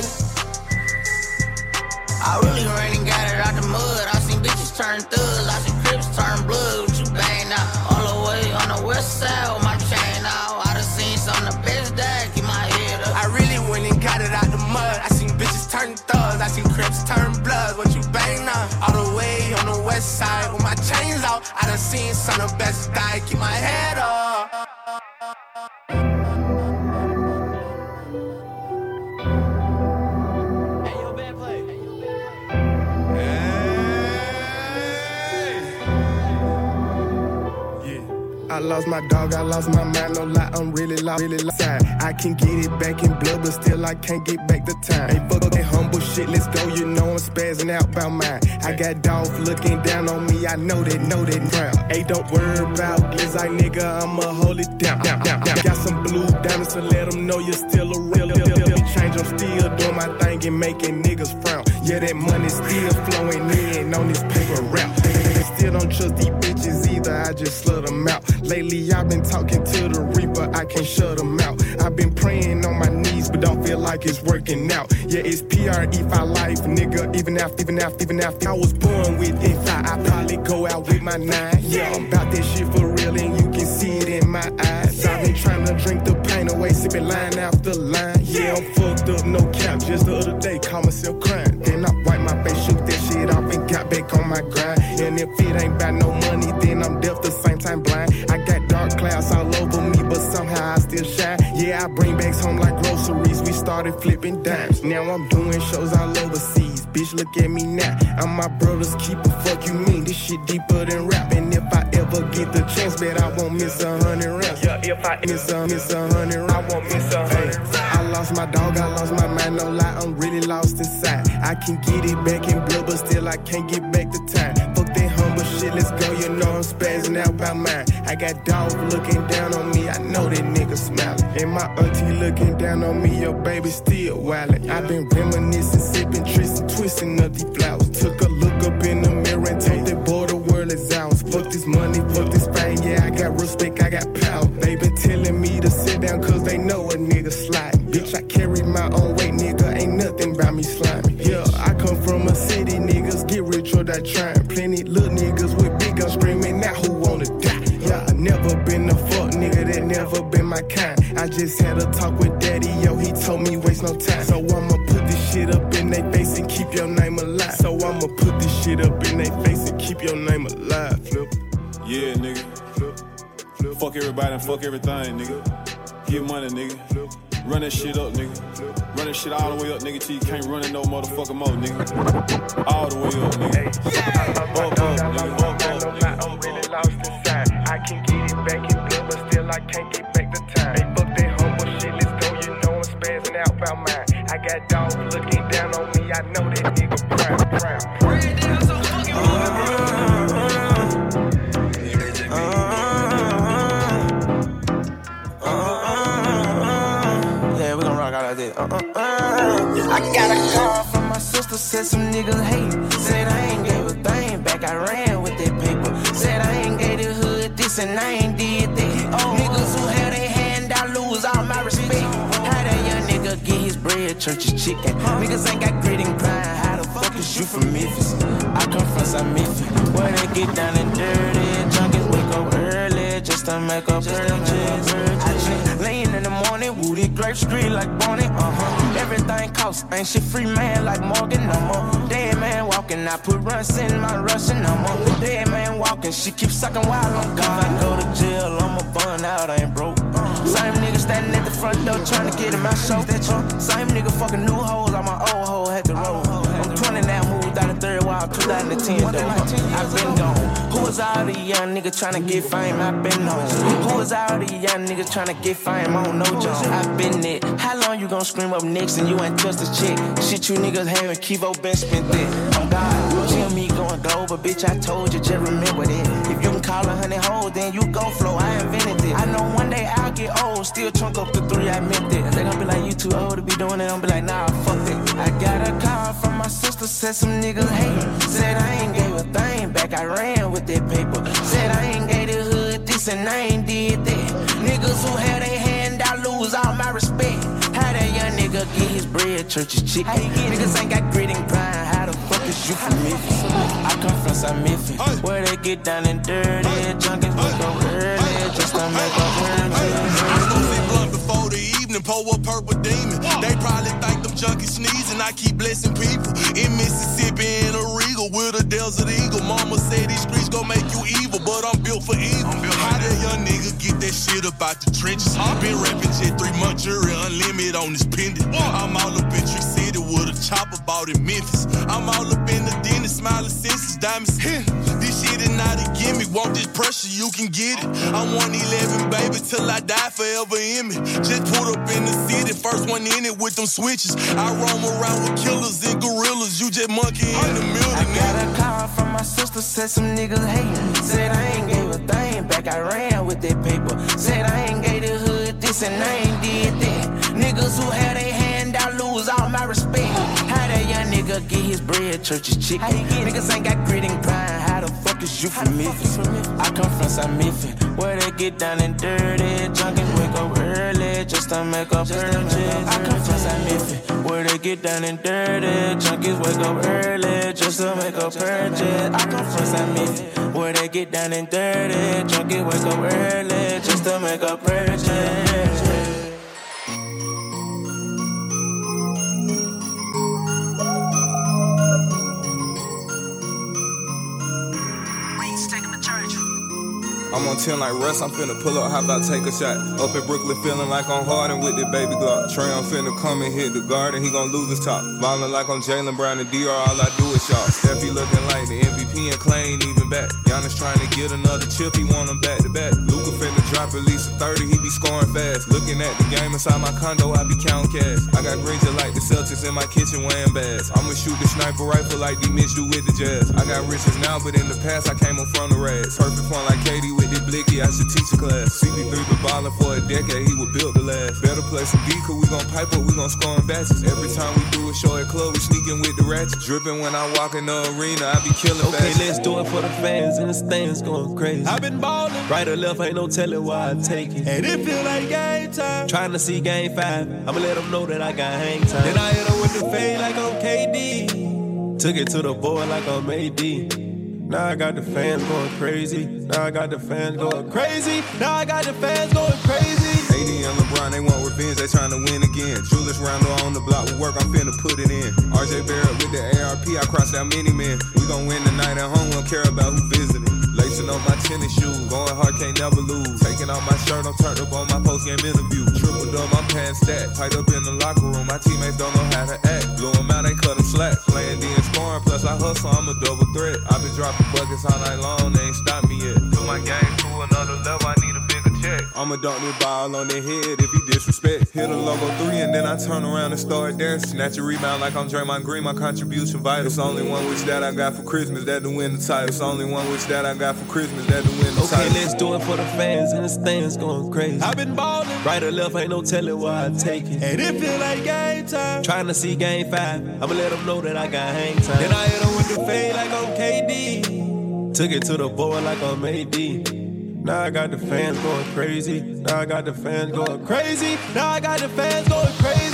I really ran and got it out the mud. I seen bitches turn thugs, I seen crips turn blood. What you bang now? All the way on the west side with my chain out. I done seen some of the best die, keep my head up. I really went and got it out the mud. I seen bitches turn thugs, I seen crips turn blood. What you bang now? All the way on the west side with my chains out. I done seen some of the best die, keep my head up. I lost my dog, I lost my mind, no lie, I'm really lost, really lost. I can get it back in blood, but still I can't get back the time. Hey, fuck that humble shit, let's go, you know I'm spazzing out about mine. I got dogs looking down on me, I know that, know that proud. Hey, don't worry about glizzy, nigga, I'ma hold it down, down, down, down. Got some blue diamonds to let them know you're still a real, real, real, real change. I'm still doing my thing and making niggas frown. Yeah, that money still flowing in on this paper rap. Still don't trust these bitches either, I just slut them out. Lately I've been talking to the Reaper, I can't shut them out. I've been praying on my knees, but don't feel like it's working out. Yeah, it's P R E for life, nigga. Even after, even after, even after I was born with it, I probably go out with my nine. Yeah, I'm about that shit for real, and you can see it in my eyes. I've been trying to drink the pain away, sipping line after line. Yeah, I'm fucked up, no cap. Just the other day, caught myself crying. Then I wipe my face, shoot that shit off, and got back on my grind. And if it ain't about no money, then I'm deaf the same time blind. I got dark clouds all over me, but somehow I still shine. Yeah, I bring bags home like groceries. We started flipping dimes. Now I'm doing shows all overseas. Bitch, look at me now. I'm my brother's keeper. Fuck you mean? This shit deeper than rap. And if I ever ever get the chance, bet I won't miss a hundred rounds. Yeah, if I miss a, miss a hundred rounds, I won't miss a hundred rounds. I lost my dog, I lost my mind, no lie, I'm really lost inside. I can get it back in blood, but still I can't get back the time. Fuck that humble shit, let's go, you know I'm spazzing out by mine. I got dogs looking down on me, I know that nigga smiling. And my auntie looking down on me, your baby still wildin'. I been reminiscing, sipping, twisting, twisting up these flowers. Took a look up in the mirror and told that boy the world is ours. Fuck this money, fuck this fame, yeah, I got respect, I got power. They been telling me to sit down cause they know a nigga sliding. Bitch, I carry my own weight, nigga, ain't nothing about me slimy. Yeah, I come from a city, niggas get rich or die trying. Plenty little niggas with big guns screaming out who wanna die. Yeah, I never been a fuck nigga, that never been my kind. I just had a talk with daddy, yo, he told me waste no time. So I'ma put this shit up in they face and keep your name alive. So I'ma put this shit up in they face and keep your name alive, flip. Yeah, nigga. Flip. Flip. Fuck everybody and fuck everything, nigga. Get money, nigga. Run that shit up, nigga. Run that shit all the way up, nigga, till you can't run it no motherfucking more, nigga. All the way up, nigga. Up, up, nigga. Up, up, nigga. I'm really lost inside. I can get it back in blood, but still I can't get back the time. Hey, fuck that humble shit, let's go, you know I'm spazzing out by mine. I got dogs looking down on me, I know that nigga proud, proud, proud. Uh, uh, uh. I got a call from my sister, said some niggas hate. Said I ain't gave a thing back, I ran with that paper. Said I ain't gave the hood this and I ain't did that. Oh, niggas who held their hand, I lose all my respect. How that young nigga get his bread, church's chicken. Niggas ain't got grit and grind, how the fuck is you from Memphis? I come from South Memphis, where they get down and dirty. Junkies wake up early, just to make up purchase. I just laying in the morning, Woody Grape Street like Bonnie. Uh-huh. Everything costs, ain't shit free, man, like Morgan, no more. Dead man walking, I put runs in my Russian, no more. Dead man walking, she keep sucking while I'm gone. If I go to jail, I'ma burn out, I ain't broke. Same nigga standing at the front door trying to get in my show. Same nigga fucking new hoes, on my old hoe had to roll. I'm twenty now, moved out of third while twenty ten though. I've been gone. Who was all these young niggas trying to get fame? I've been on. Who was all these young niggas trying to get fame? On no John. I've been it. How long you gon' scream up next and you ain't touched a chick? Shit you niggas haven't Kivo been spent it. Oh God, G M E going global, bitch. I told you, just remember that. If you can call a honey hole, then you go flow. I invented it. I know one day I'll get old, still trunk up the three. I meant it. They gon' be like, you too old to be doing it. I'm be like, nah, fuck it. I got a call from my sister, said some niggas hate. Said I ain't gave a thing back, I ran with that paper. Said I ain't gave the hood this and I ain't did that. Niggas who had their hand, I lose all my respect. How that young nigga get his bread, church's chicken. Niggas ain't got grit and grind, how the fuck is you from Memphis? I come from South Memphis, where they get down and dirty. Junkies wake up early, just to make up purchase. I smoke it blunt before the evening, pour a purple demon. They probably think them junkies sneezing, I keep blessing people. In Mississippi in a Regal with a Desert Eagle. Mama said these streets gon' make you evil, but I'm built for evil. How that young nigga get that shit up out the trenches? Been rapping shit three month jury, unlimited on this pendant. I'm all up in Trick City with a chopper bought in Memphis. I'm all up in the dentist, smiling senses, diamonds. This shit is not a gimmick, want this pressure, you can get it. I'm one eleven, baby, till I die, forever in me. Just put up in the city, first one in it with them switches. I roam around with killers and gorillas, you just monkey in the middle. I got a call from my sister, said some niggas hate. Said I ain't gave a thing back, I ran with that paper. Said I ain't gave the hood this and I ain't did that. Niggas who had their hand, I lose all my respect. How that young nigga get his bread, church's chicken. Niggas ain't got grit and grind, how the fuck is you from Memphis? I come from South Memphis, where they get down and dirty. Junkies wake up early, just to make up purchase. I come from South Memphis, where they get down and dirty. Junkies wake up early, just to make up purchase. I come from South Memphis, where they get down and dirty. Junkies wake up early, just to make up purchase. I'm on on ten like Russ, I'm finna pull up, how about take a shot? Up in Brooklyn feeling like I'm Harden with the baby Glock. Trey, I'm finna come and hit the garden, he gon' lose his top. Ballin' like I'm Jaylen Brown and D R, all I do is shot. Steffi looking like the M V P and Clay ain't even back. Giannis trying to get another chip, he want him back to back. Luka finna drop at least a thirty, he be scoring fast. Looking at the game inside my condo, I be counting cash. I got rings that like the Celtics in my kitchen wearing bags. I'ma shoot the sniper rifle like D-Mitch do with the Jazz. I got riches now, but in the past I came up from the rags. Perfect point like Katie with the blicky, I should teach a class. C P three been ballin' for a decade, he was built to last. Better play some D, cause we gon' pipe up, we gon' score in batches. Every time we do a show at club, we sneaking with the ratchet. Drippin' when I walk in the arena, I be killing Okay, fashion. let's do it for the fans and the stands going crazy. I've been ballin'. Right or left, ain't no telling why I take it. And it feel like game time. Trying to see game five, I'ma let them know that I got hang time. Then I hit her with the fade like I'm K D. Took it to the board like I'm A D. Now I got the fans going crazy. Now I got the fans going crazy. Now I got the fans going crazy. A D and LeBron, they want revenge, they tryna win again. Julius Randle on the block with work, I'm finna put it in. R J Barrett with the A R P, I crossed out many men. We gon' win tonight at home, won't care about who visiting. Lacing on my tennis shoes, going hard, can't never lose. Taking off my shirt, I'm turned up on my post-game interview. Triple up, I'm pants stacked. Tight up in the locker room, my teammates don't know how to act. Blew them out, they cut them slack. Playing D and scoring, plus I hustle, I'm a double threat. I been dropping buckets all night long, they ain't stop me yet. Put my game to another level, I need a bigger check. I'ma dunk this ball on their head if he disrespect. Hit a logo three and then I turn around and start dancing. Snatch a rebound like I'm Draymond Green, my contribution vital. It's only one wish that I got for Christmas, that to win the title. It's only one wish that I got for Christmas, that to win the Okay, title. let's do it for the fans and the stands going crazy. I've been ballin'. Right or left, ain't no telling why I take it. And it feel like game time. Trying to see game five, I'ma let them know that I got hang time. Then I hit her with the fade like I'm K D. Took it to the board like I'm A D. Now I got the fans going crazy. Now I got the fans going crazy. Now I got the fans going crazy.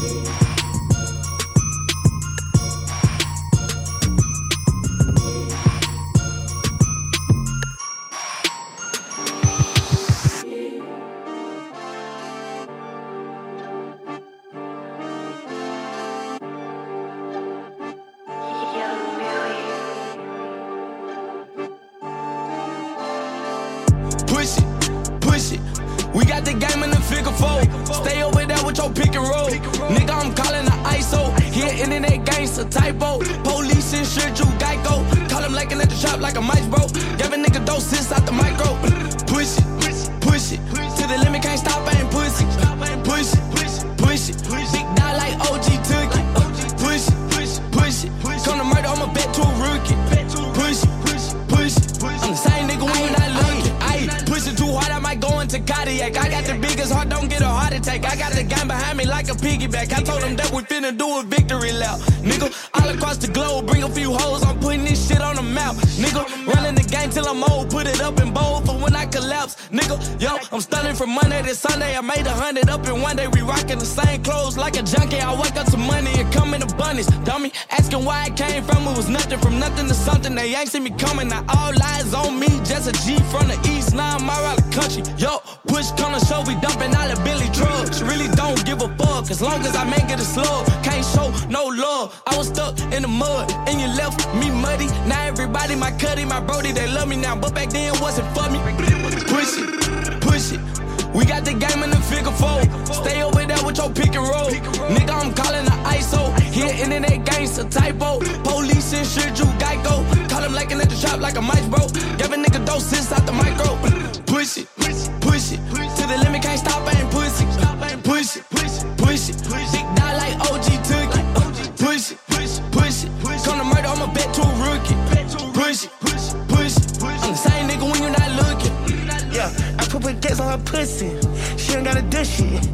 Push it, push it. We got the game in the figure four. Stay over there with your pick and roll. Nigga, I'm calling the I S O. Here, internet gangster typo. Police insured you Geico. Call him lacking at the shop like a mice, bro. Give a nigga doses out the micro. Push it, push it. To the limit, can't stop, I ain't pussy. Push it, push it. Big dog like O G took it. Push it, push it. Come to murder, I'ma bet to a rookie. Push it, push it. I'm the same nigga when you're not looking. Ayy, push it too hard, I might go into cardiac. I got the biggest heart, don't get a heart attack. I got the game behind me like a piggyback. I told them that we finna do a victory lap. Nigga, all across the globe, bring a few hoes. I'm putting this shit on the map. Nigga, running the game till I'm old. Put it up in bold for when I collapse. Nigga, yo, I'm stunning from Monday to Sunday. I made a hundred up in one day. We rocking the same clothes like a junkie. I wake up to money and come in abundance. Dummy, asking where I came from. It was nothing from nothing to something. They ain't see me coming. Now all lies on me. Just a G from the east. Now I'm all around the country. Yo, push come to show. We dumping all the Billy drugs. Really don't give a fuck. As long as I make it a slug. Can't show no love. I was stuck in the mud and you left me muddy. Now everybody my cutty, my brody, they love me now. But back then wasn't for me. Push it, push it. We got the game in the figure four. Stay over there with your pick and roll. Nigga, I'm calling the I S O. Here, internet gangster typo. Police insured you Geico. Call him lacking at the shop like a mice, bro. Give a nigga doses out the micro. Push it, push it. To the limit, can't stop, I ain't pussy. Push it, push it. Big dog like O G took it. Push it, push it. Come to murder, I'ma bet to a rookie. Push it, push it. I'm the same nigga when you're not looking. Yeah, I put baguettes on her pussy. She ain't gotta do shit.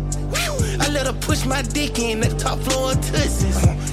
I let her push my dick in at the top floor of Tootsies.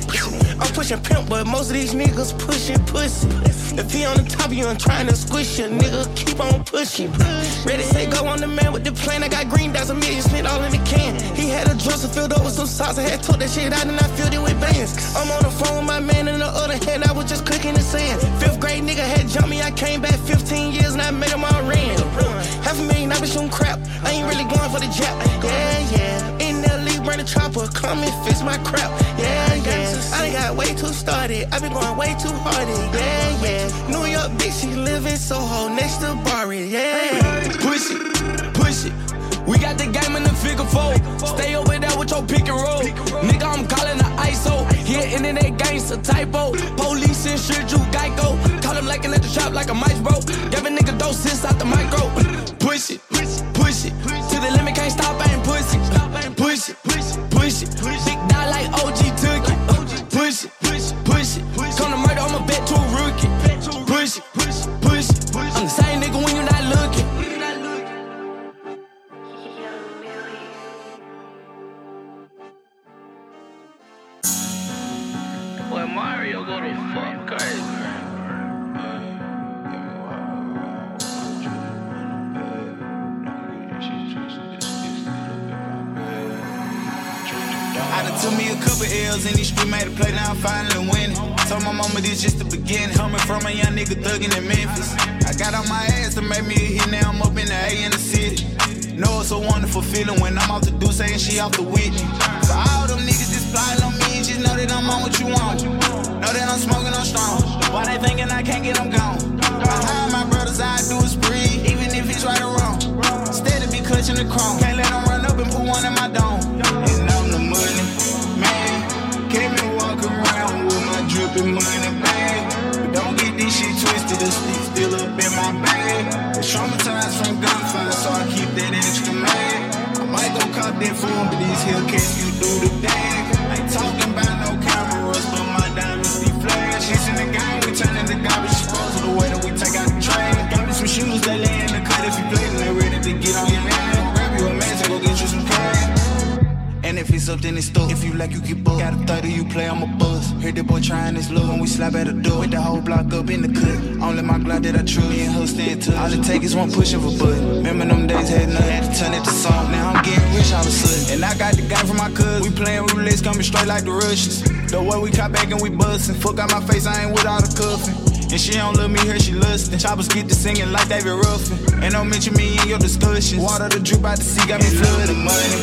I'm pushing pimp, but most of these niggas pushing pussy. If he on the top of you and trying to squish you, nigga, keep on pushing. Ready, say, go on the man with the plan. I got green dots, a million spent all in the can. He had a dresser filled up with some sauce. I had took that shit out and I filled it with bands. I'm on the phone with my man, in the other hand, I was just cooking the sand. Fifth grade nigga had jumped me, I came back fifteen years and I made him all ran. Half a million, I been shooting crap. I ain't really going for the jab. Yeah, yeah. In L A, run the chopper. well, come and fix my crap. Yeah, yeah. I done got way too started. I been going way too hard. Yeah, yeah. New York bitch, she live in Soho next to Barry. Yeah. Push it, push it. We got the game in the figure four. Stay over there with your pick and roll. Nigga, I'm calling the I S O. Here, internet game's a typo. Police and shit, you Geico. Call him lacking at the trap like a mice, bro. Gave a nigga doses out the micro. Push it, push it. To the limit, can't stop, I ain't pussy. Push it, push it. Big dog like O G took it. Push it, push it. Come to murder, I'ma bet to a rookie. Push it, push it. I'm the same nigga when you not looking. Boy, Mario go to fuck crazy. I done took me a couple L's in these streets, made a play, now I'm finally winning. Told my mama this just the beginning. Coming from a young nigga thuggin' in Memphis. I got on my ass to make me a hit, now I'm up in the A in the city. Know it's a wonderful feeling when I'm off the Deuce and she off the Whitney. For all them niggas just plotting on me, just know that I'm on what you want. Know that I'm smoking on strong. Why they thinking I can't get them gone? Behind my brothers, I do is breathe, even if it's right or wrong. Steady be clutching the chrome. Can't let them run up and put one in my dome. And I'm the money, man. Can't me walk around with my dripping money bag. But don't get this shit twisted, the stick still up in my bag. Was traumatized from gunfire, so I keep that extra mag. I might go cop that phone, but these Hellcats you do the dag. Ain't talking about no cameras, but my diamonds be flash. It's in the game, we turning the garbage disposal the way that we take out the train. Got me some shoes that lay in the cut if you play them, they ready to get on your man. Grab you a man to go get you some cash. And if it's up, then it's stuck. If you like, you get booked. Got a thirty, you play, I'm a buzz. Heard that boy trying his look when we slap at the door. With the whole block up in the cut. Only my Glock that I true, me and her stand touch. All it take is one push of a button. Remember them days, had nothing, had to turn it to song. Now I'm getting rich all of a sudden. And I got the guy from my cousin. We playing roulette, coming straight like the Russians. The way we caught back and we bustin'. Fuck out my face, I ain't with all the cuffing. And she don't love me, here she lustin'. Choppers get to singing like David Ruffin. And don't mention me in your discussions. Water the drip out the sea, got me flooded money.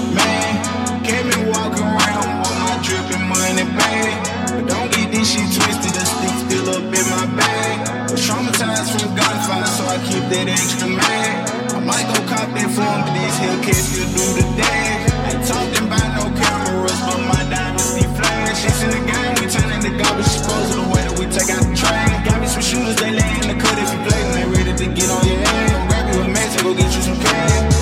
Man. Can't me walk around with my dripping money bag. But don't get this shit twisted, the stick still up in my bag. Was traumatized from gunfire, so I keep that extra mag. I might go cop that phone, but these Hellcats still do the dag. Ain't talking about no cameras, but my diamonds be flash. It's in the game, we turning the garbage disposal the way that we take out the train. Got me some shooters, they lay in the cut if you play them, they ready to get on your ass. Grab you a match and go get you some cash.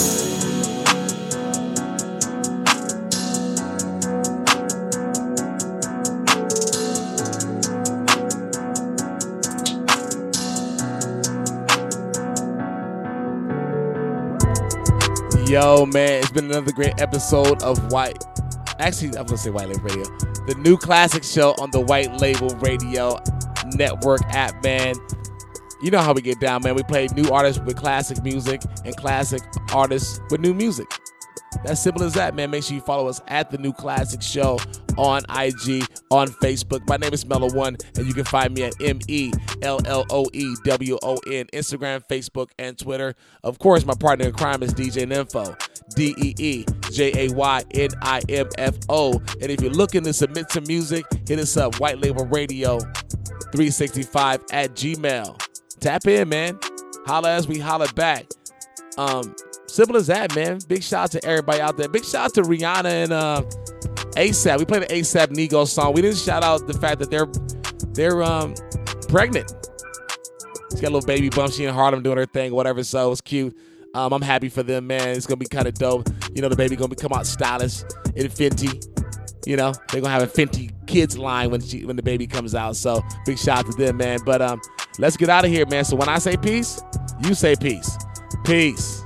Yo, man, it's been another great episode of White. Actually, I'm gonna say White Label Radio, the new classic show on the White Label Radio Network app, man. You know how we get down, man. We play new artists with classic music and classic artists with new music. That's simple as that, man. Make sure you follow us at the New Classic Show on I G, on Facebook. My name is Mellow One, and you can find me at M E L L O E W O N, Instagram, Facebook, and Twitter. Of course, my partner in crime is D J Nympho, D E E J A Y N I M F O. And if you're looking to submit some music, hit us up, White Label Radio three sixty-five at Gmail. Tap in, man. Holla as we holla back. Um... Simple as that, man. Big shout out to everybody out there. Big shout out to Rihanna and uh, ASAP. We played an ASAP Nego song. We didn't shout out the fact that they're they're um, pregnant. She's got a little baby bump. She in Harlem doing her thing, whatever. So it's cute. Um, I'm happy for them, man. It's gonna be kind of dope. You know, the baby gonna be come out stylish in Fenty. You know, they're gonna have a Fenty kids line when she when the baby comes out. So big shout out to them, man. But um, let's get out of here, man. So when I say peace, you say peace. Peace.